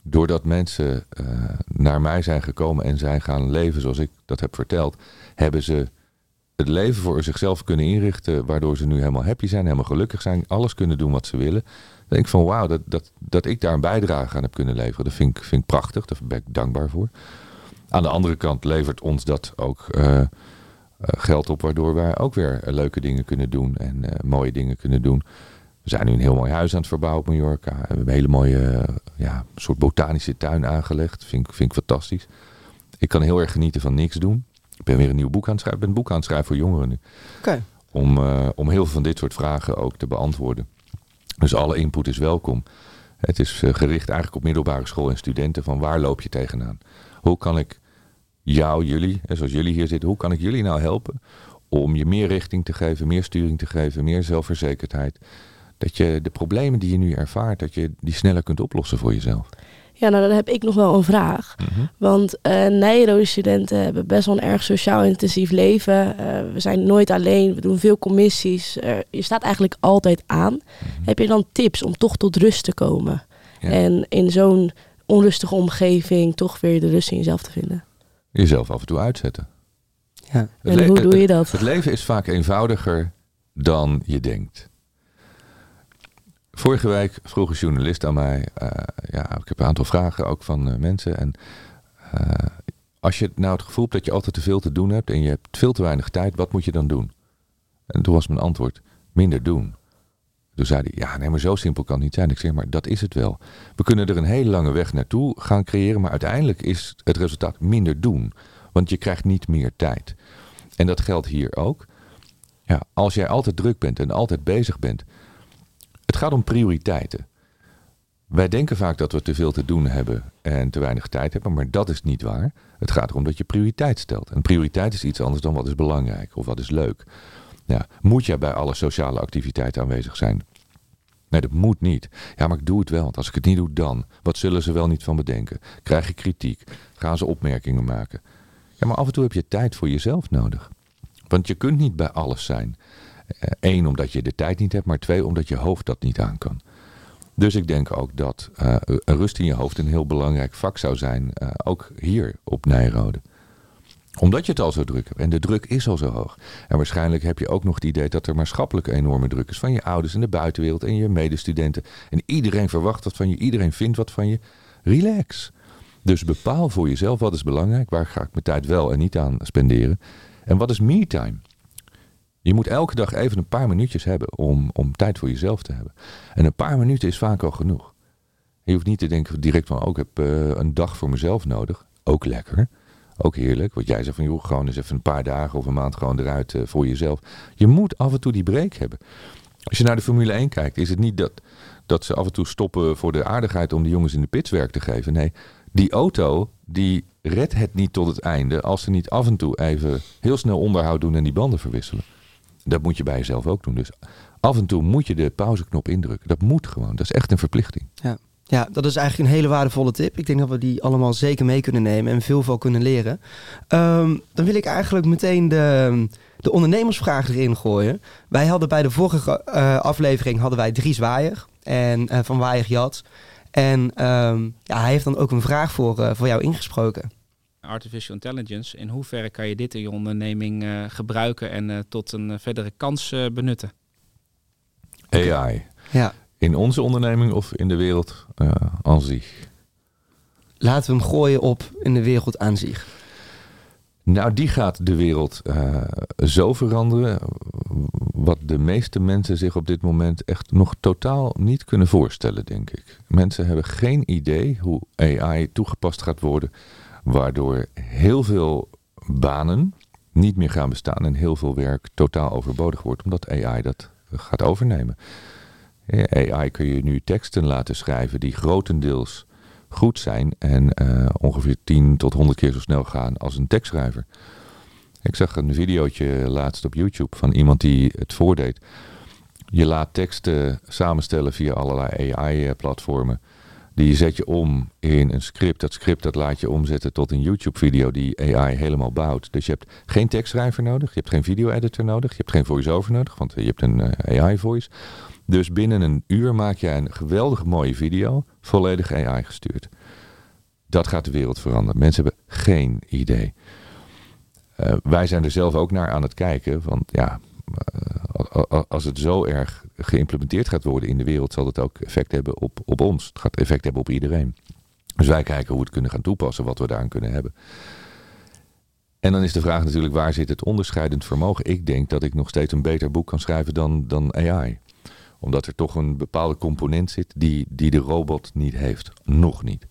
doordat mensen uh, naar mij zijn gekomen en zijn gaan leven zoals ik dat heb verteld, hebben ze het leven voor zichzelf kunnen inrichten, waardoor ze nu helemaal happy zijn, helemaal gelukkig zijn, alles kunnen doen wat ze willen. Dan denk ik van wauw, dat, dat, dat ik daar een bijdrage aan heb kunnen leveren, dat vind ik, vind ik prachtig, daar ben ik dankbaar voor. Aan de andere kant levert ons dat ook uh, uh, geld op, waardoor wij ook weer uh, leuke dingen kunnen doen en uh, mooie dingen kunnen doen. We zijn nu een heel mooi huis aan het verbouwen op Mallorca. We hebben een hele mooie uh, ja, soort botanische tuin aangelegd. Vind ik, vind ik fantastisch. Ik kan heel erg genieten van niks doen. Ik ben weer een nieuw boek aan het schrijven. Ik ben een boek aan het schrijven voor jongeren nu. Okay. Om, uh, om heel veel van dit soort vragen ook te beantwoorden. Dus alle input is welkom. Het is uh, gericht eigenlijk op middelbare school en studenten. Van waar loop je tegenaan? Hoe kan ik jou, jullie, zoals jullie hier zitten, hoe kan ik jullie nou helpen om je meer richting te geven, meer sturing te geven, meer zelfverzekerdheid? Dat je de problemen die je nu ervaart, dat je die sneller kunt oplossen voor jezelf. Ja, nou dan heb ik nog wel een vraag. Mm-hmm. Want uh, Nijrode studenten hebben best wel een erg sociaal intensief leven. Uh, we zijn nooit alleen, we doen veel commissies. Uh, je staat eigenlijk altijd aan. Mm-hmm. Heb je dan tips om toch tot rust te komen? Ja. En in zo'n onrustige omgeving toch weer de rust in jezelf te vinden? Jezelf af en toe uitzetten. Ja. En le- hoe doe je dat? Het, het leven is vaak eenvoudiger dan je denkt. Vorige week vroeg een journalist aan mij, uh, ja, ik heb een aantal vragen ook van uh, mensen. En uh, als je nou het gevoel hebt dat je altijd te veel te doen hebt en je hebt veel te weinig tijd, wat moet je dan doen? En toen was mijn antwoord, minder doen. Toen zei hij, ja nee, maar zo simpel kan het niet zijn. Ik zeg, maar dat is het wel. We kunnen er een hele lange weg naartoe gaan creëren, maar uiteindelijk is het resultaat minder doen. Want je krijgt niet meer tijd. En dat geldt hier ook. Ja, als jij altijd druk bent en altijd bezig bent, het gaat om prioriteiten. Wij denken vaak dat we te veel te doen hebben en te weinig tijd hebben, maar dat is niet waar. Het gaat erom dat je prioriteit stelt. En prioriteit is iets anders dan wat is belangrijk of wat is leuk. Ja, moet jij bij alle sociale activiteiten aanwezig zijn? Nee, dat moet niet. Ja, maar ik doe het wel, want als ik het niet doe, dan. Wat zullen ze wel niet van bedenken? Krijg je kritiek? Gaan ze opmerkingen maken? Ja, maar af en toe heb je tijd voor jezelf nodig. Want je kunt niet bij alles zijn. Eén, uh, omdat je de tijd niet hebt, maar twee, omdat je hoofd dat niet aan kan. Dus ik denk ook dat uh, een rust in je hoofd een heel belangrijk vak zou zijn, uh, ook hier op Nijrode. Omdat je het al zo druk hebt. En de druk is al zo hoog. En waarschijnlijk heb je ook nog het idee dat er maatschappelijk enorme druk is van je ouders en de buitenwereld en je medestudenten. En iedereen verwacht wat van je, iedereen vindt wat van je. Relax. Dus bepaal voor jezelf wat is belangrijk, waar ga ik mijn tijd wel en niet aan spenderen. En wat is me-time? Je moet elke dag even een paar minuutjes hebben om, om tijd voor jezelf te hebben. En een paar minuten is vaak al genoeg. Je hoeft niet te denken direct van, oh, ik heb uh, een dag voor mezelf nodig. Ook lekker. Ook heerlijk. Wat jij zegt van, joh, gewoon eens even een paar dagen of een maand gewoon eruit uh, voor jezelf. Je moet af en toe die break hebben. Als je naar de Formule één kijkt, is het niet dat, dat ze af en toe stoppen voor de aardigheid om de jongens in de pits werk te geven. Nee, die auto, die redt het niet tot het einde als ze niet af en toe even heel snel onderhoud doen en die banden verwisselen. Dat moet je bij jezelf ook doen. Dus af en toe moet je de pauzeknop indrukken. Dat moet gewoon. Dat is echt een verplichting. Ja. Ja, dat is eigenlijk een hele waardevolle tip. Ik denk dat we die allemaal zeker mee kunnen nemen en veel van kunnen leren. Um, dan wil ik eigenlijk meteen de, de ondernemersvraag erin gooien. Wij hadden bij de vorige uh, aflevering hadden wij Dries Waaier en uh, van Waaier Jat. En um, ja, hij heeft dan ook een vraag voor, uh, voor jou ingesproken. Artificial intelligence, in hoeverre kan je dit in je onderneming uh, gebruiken en uh, tot een uh, verdere kans uh, benutten? A I. Ja. In onze onderneming of in de wereld uh, aan zich? Laten we hem gooien op in de wereld aan zich. Nou, die gaat de wereld uh, zo veranderen, wat de meeste mensen zich op dit moment echt nog totaal niet kunnen voorstellen, denk ik. Mensen hebben geen idee hoe A I toegepast gaat worden, waardoor heel veel banen niet meer gaan bestaan en heel veel werk totaal overbodig wordt, omdat A I dat gaat overnemen. A I kun je nu teksten laten schrijven die grotendeels goed zijn en uh, ongeveer tien tot honderd keer zo snel gaan als een tekstschrijver. Ik zag een videootje laatst op YouTube van iemand die het voordeed. Je laat teksten samenstellen via allerlei A I-platformen. Die zet je om in een script. Dat script dat laat je omzetten tot een YouTube-video die A I helemaal bouwt. Dus je hebt geen tekstschrijver nodig. Je hebt geen video-editor nodig. Je hebt geen voice-over nodig, want je hebt een uh, A I-voice. Dus binnen een uur maak jij een geweldige mooie video, volledig A I gestuurd. Dat gaat de wereld veranderen. Mensen hebben geen idee. Uh, wij zijn er zelf ook naar aan het kijken. Want ja, uh, als het zo erg geïmplementeerd gaat worden in de wereld, zal het ook effect hebben op, op ons. Het gaat effect hebben op iedereen. Dus wij kijken hoe we het kunnen gaan toepassen, wat we daaraan kunnen hebben. En dan is de vraag natuurlijk, waar zit het onderscheidend vermogen? Ik denk dat ik nog steeds een beter boek kan schrijven dan, dan A I. Omdat er toch een bepaalde component zit die, die de robot niet heeft. Nog niet.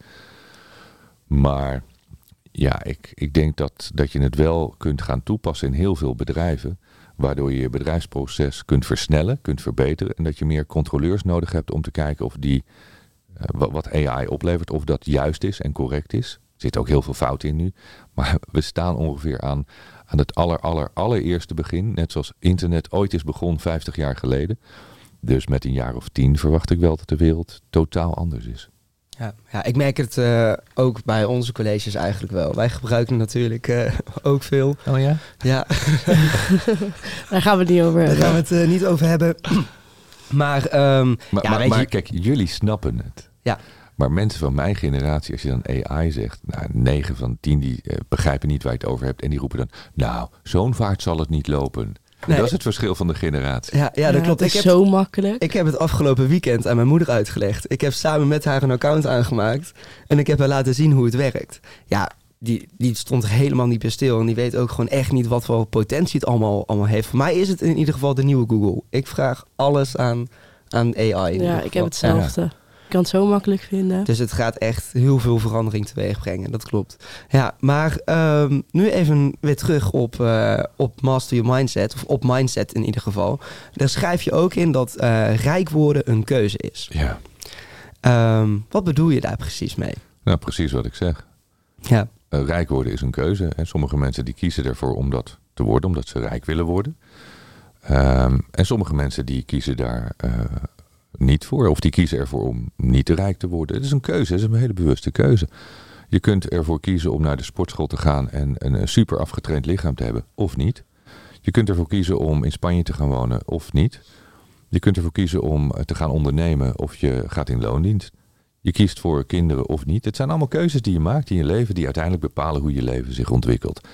Maar ja, ik, ik denk dat, dat je het wel kunt gaan toepassen in heel veel bedrijven. Waardoor je je bedrijfsproces kunt versnellen, kunt verbeteren. En dat je meer controleurs nodig hebt om te kijken of die, uh, wat A I oplevert, of dat juist is en correct is. Er zit ook heel veel fout in nu. Maar we staan ongeveer aan, aan het aller, aller, allereerste begin. Net zoals internet ooit is begonnen vijftig jaar geleden. Dus met een jaar of tien verwacht ik wel dat de wereld totaal anders is. Ja, ja, ik merk het uh, ook bij onze colleges eigenlijk wel. Wij gebruiken natuurlijk uh, ook veel. Oh ja? Ja. Daar gaan we het niet over hebben. Daar gaan we het uh, niet over hebben. maar, um, maar, ja, maar, weet maar je, kijk, jullie snappen het. Ja. Maar mensen van mijn generatie, als je dan A I zegt, nou, negen van tien die uh, begrijpen niet waar je het over hebt. En die roepen dan, nou, zo'n vaart zal het niet lopen. Nee. Dat is het verschil van de generatie. Ja, ja dat ja, klopt. Het is ik heb, zo makkelijk. Ik heb het afgelopen weekend aan mijn moeder uitgelegd. Ik heb samen met haar een account aangemaakt. En ik heb haar laten zien hoe het werkt. Ja, die, die stond er helemaal niet bij stil. En die weet ook gewoon echt niet wat voor potentie het allemaal, allemaal heeft. Voor mij is het in ieder geval de nieuwe Google. Ik vraag alles aan, aan A I. Ja, ik heb hetzelfde. Ja. Ik kan het zo makkelijk vinden. Dus het gaat echt heel veel verandering teweeg brengen. Dat klopt. Ja, maar um, nu even weer terug op, uh, op Master Your Mindset. Of op Mindset in ieder geval. Daar schrijf je ook in dat uh, rijk worden een keuze is. Ja. Um, wat bedoel je daar precies mee? Nou, precies wat ik zeg. Ja. Uh, rijk worden is een keuze. En sommige mensen die kiezen ervoor om dat te worden. Omdat ze rijk willen worden. Um, en sommige mensen die kiezen daar... Uh, niet voor. Of die kiezen ervoor om niet te rijk te worden. Het is een keuze. Het is een hele bewuste keuze. Je kunt ervoor kiezen om naar de sportschool te gaan en een super afgetraind lichaam te hebben. Of niet. Je kunt ervoor kiezen om in Spanje te gaan wonen. Of niet. Je kunt ervoor kiezen om te gaan ondernemen. Of je gaat in loondienst. Je kiest voor kinderen of niet. Het zijn allemaal keuzes die je maakt in je leven. Die uiteindelijk bepalen hoe je leven zich ontwikkelt.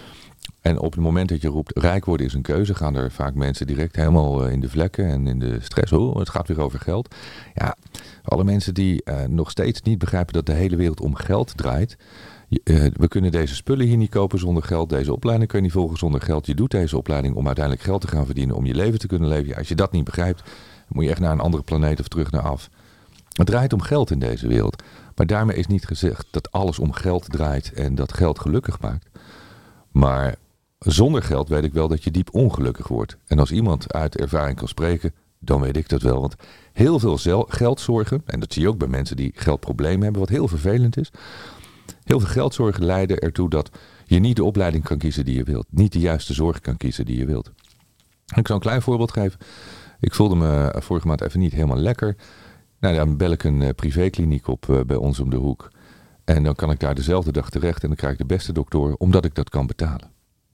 En op het moment dat je roept, rijk worden is een keuze, gaan er vaak mensen direct helemaal in de vlekken en in de stress. Oh, het gaat weer over geld. Ja, alle mensen die uh, nog steeds niet begrijpen dat de hele wereld om geld draait. Je, uh, we kunnen deze spullen hier niet kopen zonder geld. Deze opleiding kun je niet volgen zonder geld. Je doet deze opleiding om uiteindelijk geld te gaan verdienen, om je leven te kunnen leven. Ja, als je dat niet begrijpt, moet je echt naar een andere planeet of terug naar af. Het draait om geld in deze wereld. Maar daarmee is niet gezegd dat alles om geld draait en dat geld gelukkig maakt. Maar... zonder geld weet ik wel dat je diep ongelukkig wordt. En als iemand uit ervaring kan spreken, dan weet ik dat wel. Want heel veel zel- geldzorgen, en dat zie je ook bij mensen die geldproblemen hebben, wat heel vervelend is. Heel veel geldzorgen leiden ertoe dat je niet de opleiding kan kiezen die je wilt. Niet de juiste zorg kan kiezen die je wilt. Ik zal een klein voorbeeld geven. Ik voelde me vorige maand even niet helemaal lekker. Nou, dan bel ik een uh, privékliniek op uh, bij ons om de hoek. En dan kan ik daar dezelfde dag terecht en dan krijg ik de beste dokter, omdat ik dat kan betalen.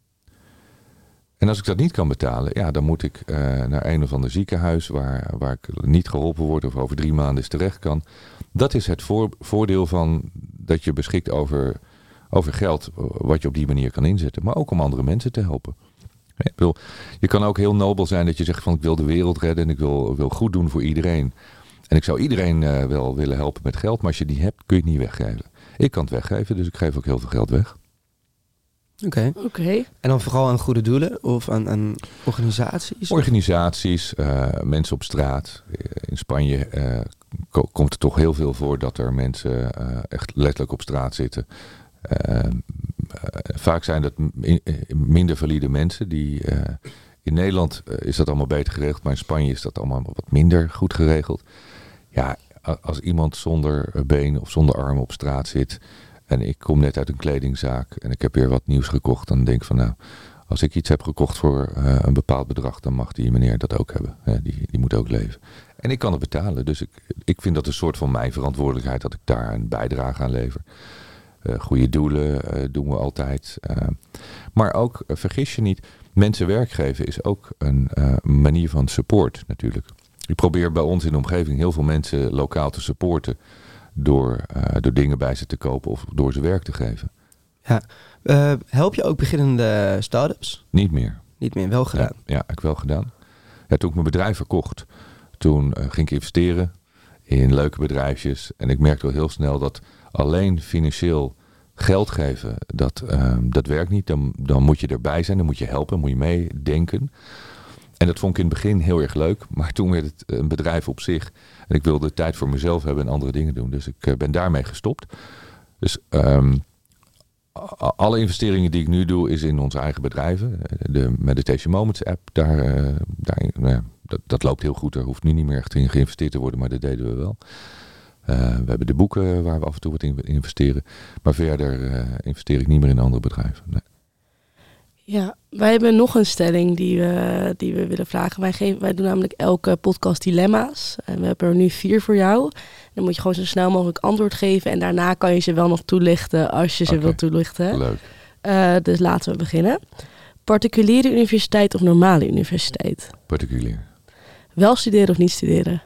En als ik dat niet kan betalen, ja, dan moet ik uh, naar een of ander ziekenhuis waar, waar ik niet geholpen word of over drie maanden eens terecht kan. Dat is het voor, voordeel van dat je beschikt over, over geld wat je op die manier kan inzetten. Maar ook om andere mensen te helpen. Ik bedoel, je kan ook heel nobel zijn dat je zegt van ik wil de wereld redden en ik wil, wil goed doen voor iedereen. En ik zou iedereen uh, wel willen helpen met geld, maar als je het niet hebt kun je het niet weggeven. Ik kan het weggeven, dus ik geef ook heel veel geld weg. Oké. Okay. Okay. En dan vooral aan goede doelen of aan, aan organisaties? Organisaties, uh, mensen op straat. In Spanje uh, ko- komt het toch heel veel voor dat er mensen uh, echt letterlijk op straat zitten. Uh, uh, vaak zijn dat min- minder valide mensen. Die, uh, in Nederland uh, is dat allemaal beter geregeld, maar in Spanje is dat allemaal wat minder goed geregeld. Ja, als iemand zonder been of zonder armen op straat zit... en ik kom net uit een kledingzaak en ik heb weer wat nieuws gekocht. Dan denk ik van nou, als ik iets heb gekocht voor uh, een bepaald bedrag, dan mag die meneer dat ook hebben. Ja, die, die moet ook leven. En ik kan het betalen. Dus ik, ik vind dat een soort van mijn verantwoordelijkheid dat ik daar een bijdrage aan lever. Uh, goede doelen uh, doen we altijd. Uh, maar ook, uh, vergis je niet, mensen werk geven is ook een uh, manier van support natuurlijk. ik probeer bij ons in de omgeving heel veel mensen lokaal te supporten door, uh, door dingen bij ze te kopen of door ze werk te geven. Ja. Uh, help je ook beginnende start-ups? Niet meer. Niet meer, wel gedaan? Ja, ja heb ik wel gedaan. Ja, toen ik mijn bedrijf verkocht, toen uh, ging ik investeren in leuke bedrijfjes. En ik merkte al heel snel dat alleen financieel geld geven, dat, uh, dat werkt niet. Dan, dan moet je erbij zijn, dan moet je helpen, moet je meedenken. En dat vond ik in het begin heel erg leuk. Maar toen werd het een bedrijf op zich. En ik wilde tijd voor mezelf hebben en andere dingen doen. Dus ik uh, ben daarmee gestopt. Dus um, alle investeringen die ik nu doe is in onze eigen bedrijven. De Meditation Moments app, daar, uh, daar, nou ja, dat, dat loopt heel goed. Er hoeft nu niet meer echt in geïnvesteerd te worden, maar dat deden we wel. Uh, we hebben de boeken waar we af en toe wat in investeren. Maar verder uh, investeer ik niet meer in andere bedrijven. Nee. Ja, wij hebben nog een stelling die we, die we willen vragen. Wij, geven, wij doen namelijk elke podcast dilemma's. En we hebben er nu vier voor jou. Dan moet je gewoon zo snel mogelijk antwoord geven. En daarna kan je ze wel nog toelichten als je ze okay. wilt toelichten. Leuk. Uh, dus laten we beginnen. Particuliere universiteit of normale universiteit? Particulier. Wel studeren of niet studeren?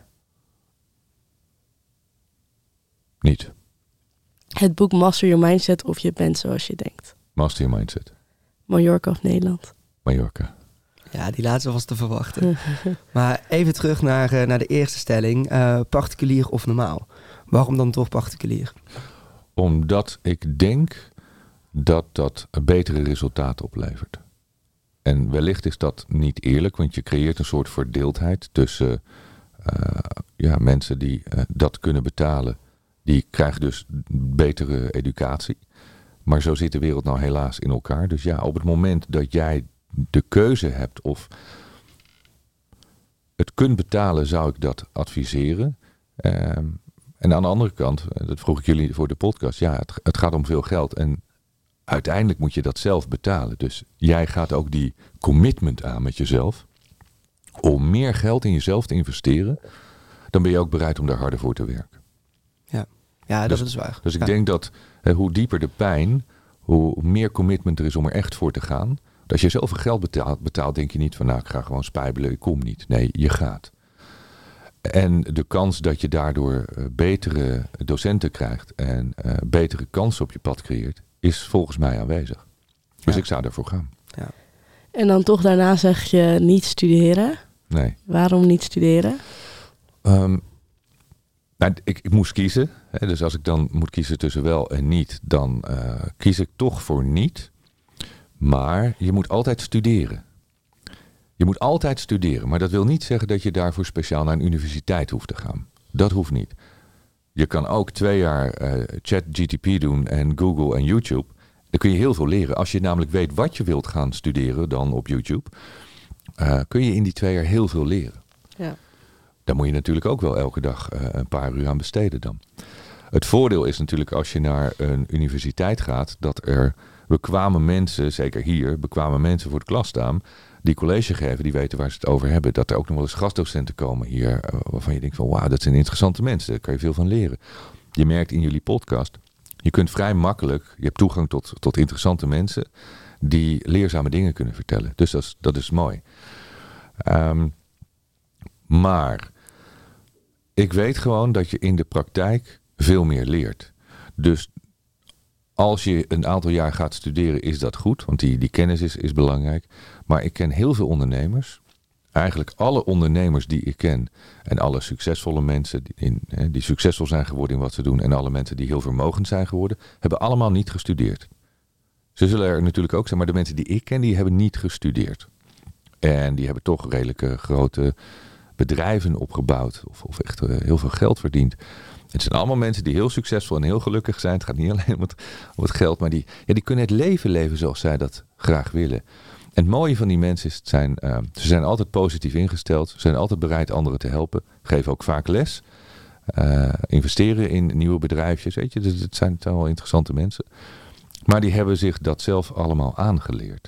Niet. Het boek Master Your Mindset of Je bent zoals je denkt? Master Your Mindset. Mallorca of Nederland? Mallorca. Ja, die laatste was te verwachten. Maar even terug naar, uh, naar de eerste stelling. Uh, particulier of normaal? Waarom dan toch particulier? Omdat ik denk dat dat betere resultaten oplevert. En wellicht is dat niet eerlijk, want je creëert een soort verdeeldheid tussen uh, ja, mensen die uh, dat kunnen betalen. Die krijgen dus betere educatie. Maar zo zit de wereld nou helaas in elkaar. Dus ja, op het moment dat jij de keuze hebt of het kunt betalen, zou ik dat adviseren. Um, en aan de andere kant, dat vroeg ik jullie voor de podcast, ja, het, het gaat om veel geld. En uiteindelijk moet je dat zelf betalen. Dus jij gaat ook die commitment aan met jezelf. Om meer geld in jezelf te investeren, dan ben je ook bereid om daar harder voor te werken. Ja, ja dat dus, is waar. Dus ik ja. denk dat eh, hoe dieper de pijn, hoe meer commitment er is om er echt voor te gaan. Als je zoveel geld betaalt, betaalt, denk je niet van nou, ik ga gewoon spijbelen, ik kom niet. Nee, je gaat. En de kans dat je daardoor uh, betere docenten krijgt en uh, betere kansen op je pad creëert, is volgens mij aanwezig. Dus ja. ik zou daarvoor gaan. Ja. En dan toch daarna zeg je niet studeren. Nee. Waarom niet studeren? Um, nou, ik, ik moest kiezen. Hè, dus als ik dan moet kiezen tussen wel en niet, dan uh, kies ik toch voor niet. Maar je moet altijd studeren. Je moet altijd studeren. Maar dat wil niet zeggen dat je daarvoor speciaal naar een universiteit hoeft te gaan. Dat hoeft niet. Je kan ook twee jaar uh, ChatGPT doen en Google en YouTube. Dan kun je heel veel leren. Als je namelijk weet wat je wilt gaan studeren dan op YouTube, uh, kun je in die twee jaar heel veel leren. Ja. Daar moet je natuurlijk ook wel elke dag uh, een paar uur aan besteden dan. Het voordeel is natuurlijk als je naar een universiteit gaat, dat er bekwame mensen, zeker hier, bekwame mensen voor de klas staan, die college geven, die weten waar ze het over hebben. Dat er ook nog wel eens gastdocenten komen hier, uh, waarvan je denkt van wauw, dat zijn interessante mensen, daar kan je veel van leren. Je merkt in jullie podcast, je kunt vrij makkelijk, je hebt toegang tot, tot interessante mensen die leerzame dingen kunnen vertellen. Dus dat is, dat is mooi. Um, maar ik weet gewoon dat je in de praktijk veel meer leert. Dus als je een aantal jaar gaat studeren, is dat goed. Want die, die kennis is, is belangrijk. Maar ik ken heel veel ondernemers. Eigenlijk alle ondernemers die ik ken. En alle succesvolle mensen die, in, die succesvol zijn geworden in wat ze doen. En alle mensen die heel vermogend zijn geworden. Hebben allemaal niet gestudeerd. Ze zullen er natuurlijk ook zijn. Maar de mensen die ik ken, die hebben niet gestudeerd. En die hebben toch redelijke grote bedrijven opgebouwd. Of, of echt uh, heel veel geld verdiend. Het zijn allemaal mensen die heel succesvol en heel gelukkig zijn. Het gaat niet alleen om het, om het geld, maar die, ja, die kunnen het leven leven zoals zij dat graag willen. En het mooie van die mensen is, het zijn, uh, ze zijn altijd positief ingesteld. Ze zijn altijd bereid anderen te helpen. Geven ook vaak les. Uh, investeren in nieuwe bedrijfjes. Weet je, dus het zijn, het zijn wel interessante mensen. Maar die hebben zich dat zelf allemaal aangeleerd.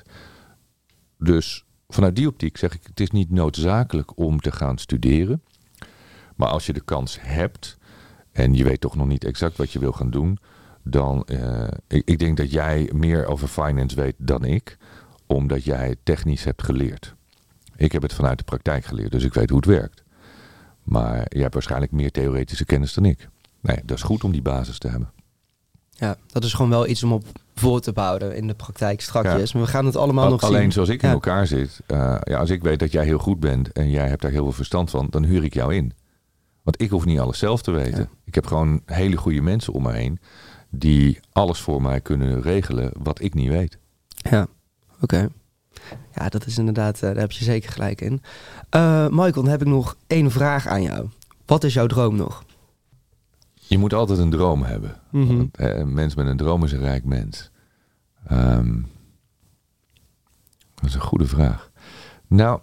Dus vanuit die optiek zeg ik, het is niet noodzakelijk om te gaan studeren. Maar als je de kans hebt en je weet toch nog niet exact wat je wil gaan doen, dan uh, ik, ik denk dat jij meer over finance weet dan ik, omdat jij technisch hebt geleerd. Ik heb het vanuit de praktijk geleerd, dus ik weet hoe het werkt. Maar jij hebt waarschijnlijk meer theoretische kennis dan ik. Nee, dat is goed om die basis te hebben. Ja, dat is gewoon wel iets om op voor te bouwen in de praktijk strakjes. Ja. Maar we gaan het allemaal Al, nog alleen zien. zoals ik ja. in elkaar zit. Uh, ja, als ik weet dat jij heel goed bent en jij hebt daar heel veel verstand van, dan huur ik jou in. Want ik hoef niet alles zelf te weten. Ja. Ik heb gewoon hele goede mensen om me heen die alles voor mij kunnen regelen wat ik niet weet. Ja, oké. Okay. Ja, dat is inderdaad, uh, daar heb je zeker gelijk in. Uh, Michael, dan heb ik nog één vraag aan jou. Wat is jouw droom nog? Je moet altijd een droom hebben. Mm-hmm. Want, uh, een mens met een droom is een rijk mens. Um, dat is een goede vraag. Nou,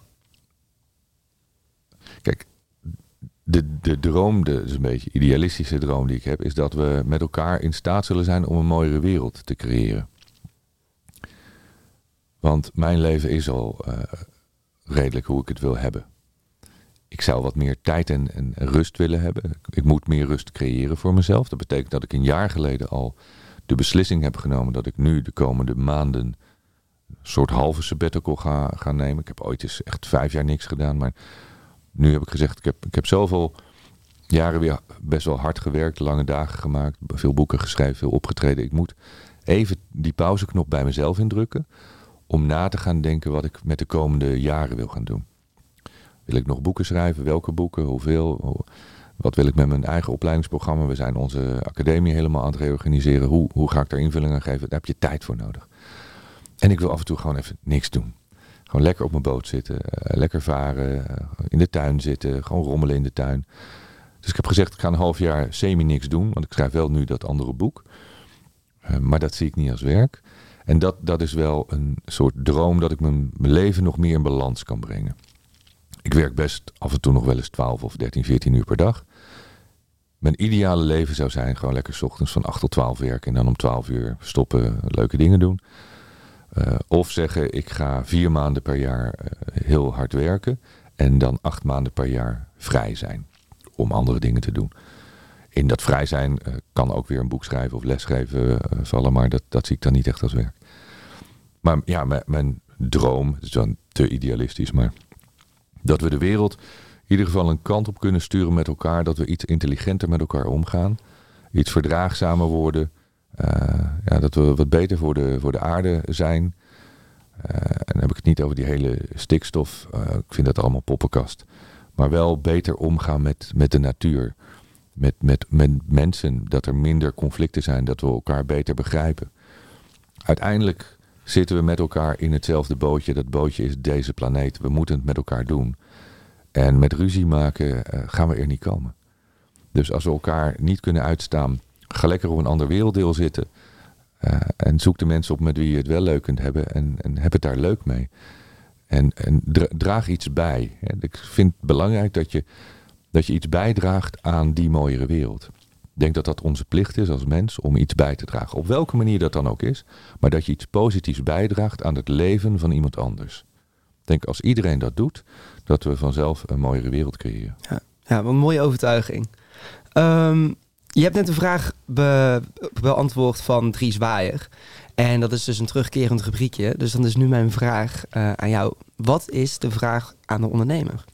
kijk, de, de droom, de, dus een beetje idealistische droom die ik heb, is dat we met elkaar in staat zullen zijn om een mooiere wereld te creëren. Want mijn leven is al uh, redelijk hoe ik het wil hebben. Ik zou wat meer tijd en, en rust willen hebben. Ik moet meer rust creëren voor mezelf. Dat betekent dat ik een jaar geleden al de beslissing heb genomen dat ik nu de komende maanden een soort halve sabbatical ga, ga nemen. Ik heb ooit eens echt vijf jaar niks gedaan. Maar nu heb ik gezegd, ik heb, ik heb zoveel jaren weer best wel hard gewerkt. Lange dagen gemaakt. Veel boeken geschreven, veel opgetreden. Ik moet even die pauzeknop bij mezelf indrukken. Om na te gaan denken wat ik met de komende jaren wil gaan doen. Wil ik nog boeken schrijven? Welke boeken? Hoeveel? Wat wil ik met mijn eigen opleidingsprogramma? We zijn onze academie helemaal aan het reorganiseren. Hoe, hoe ga ik daar invulling aan geven? Daar heb je tijd voor nodig. En ik wil af en toe gewoon even niks doen. Gewoon lekker op mijn boot zitten. Uh, lekker varen. Uh, in de tuin zitten. Gewoon rommelen in de tuin. Dus ik heb gezegd, ik ga een half jaar semi niks doen. Want ik schrijf wel nu dat andere boek. Uh, maar dat zie ik niet als werk. En dat, dat is wel een soort droom dat ik mijn, mijn leven nog meer in balans kan brengen. Ik werk best af en toe nog wel eens twaalf of dertien, veertien uur per dag. Mijn ideale leven zou zijn gewoon lekker 's ochtends van acht tot twaalf werken. En dan om twaalf uur stoppen, leuke dingen doen. Uh, of zeggen, ik ga vier maanden per jaar uh, heel hard werken. En dan acht maanden per jaar vrij zijn. Om andere dingen te doen. In dat vrij zijn uh, kan ook weer een boek schrijven of lesgeven uh, vallen. Maar dat, dat zie ik dan niet echt als werk. Maar ja, mijn, mijn droom, het is dan te idealistisch, maar dat we de wereld in ieder geval een kant op kunnen sturen met elkaar. Dat we iets intelligenter met elkaar omgaan. Iets verdraagzamer worden. Uh, ja, dat we wat beter voor de, voor de aarde zijn. Uh, en dan heb ik het niet over die hele stikstof. Uh, ik vind dat allemaal poppenkast. Maar wel beter omgaan met, met de natuur. Met, met, met mensen. Dat er minder conflicten zijn. Dat we elkaar beter begrijpen. Uiteindelijk zitten we met elkaar in hetzelfde bootje. Dat bootje is deze planeet. We moeten het met elkaar doen. En met ruzie maken uh, gaan we er niet komen. Dus als we elkaar niet kunnen uitstaan, ga lekker op een ander werelddeel zitten. Uh, en zoek de mensen op met wie je het wel leuk kunt hebben. En, en heb het daar leuk mee. En, en dra- draag iets bij. Ik vind het belangrijk dat je, dat je iets bijdraagt aan die mooiere wereld. Ik denk dat dat onze plicht is als mens om iets bij te dragen. Op welke manier dat dan ook is. Maar dat je iets positiefs bijdraagt aan het leven van iemand anders. Ik denk als iedereen dat doet, dat we vanzelf een mooiere wereld creëren. Ja, ja, wat een mooie overtuiging. Um, je hebt net een vraag be- beantwoord van Dries Waaier. En dat is dus een terugkerend rubriekje. Dus dan is nu mijn vraag uh, aan jou. Wat is de vraag aan de ondernemer?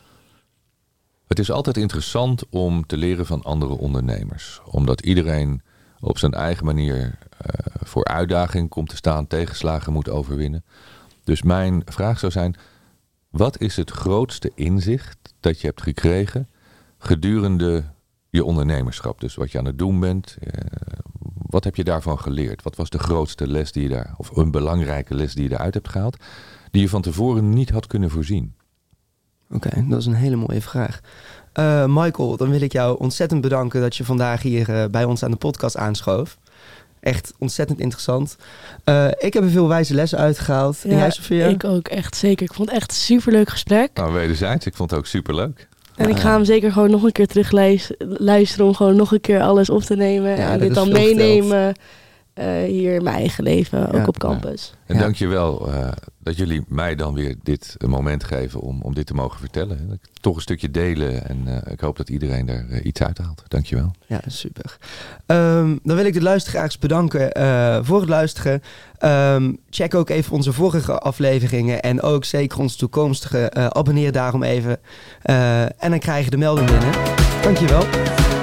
Het is altijd interessant om te leren van andere ondernemers. Omdat iedereen op zijn eigen manier uh, voor uitdaging komt te staan, tegenslagen moet overwinnen. Dus mijn vraag zou zijn, wat is het grootste inzicht dat je hebt gekregen gedurende je ondernemerschap? Dus wat je aan het doen bent, uh, wat heb je daarvan geleerd? Wat was de grootste les die je daar, of een belangrijke les die je daaruit hebt gehaald, die je van tevoren niet had kunnen voorzien? Oké, okay, dat is een hele mooie vraag. Uh, Michael, dan wil ik jou ontzettend bedanken dat je vandaag hier uh, bij ons aan de podcast aanschoof. Echt ontzettend interessant. Uh, ik heb er veel wijze lessen uitgehaald. Ja, en jij, Sophia? Ik ook, echt zeker. Ik vond het echt een superleuk gesprek. Nou, wederzijds. Ik vond het ook superleuk. En ik ga hem zeker gewoon nog een keer terug luisteren om gewoon nog een keer alles op te nemen. Ja, en dit dit dan is veel meenemen. uh, hier in mijn eigen leven, ook Ja. op campus. En Ja. dank je wel uh, dat jullie mij dan weer dit uh, moment geven om, om dit te mogen vertellen. Toch een stukje delen en uh, ik hoop dat iedereen er uh, iets uithaalt. Dank je wel. Ja, super. Um, dan wil ik de luisteraars bedanken uh, voor het luisteren. Um, check ook even onze vorige afleveringen en ook zeker onze toekomstige. Uh, abonneer daarom even. Uh, en dan krijg je de melding binnen. Dankjewel.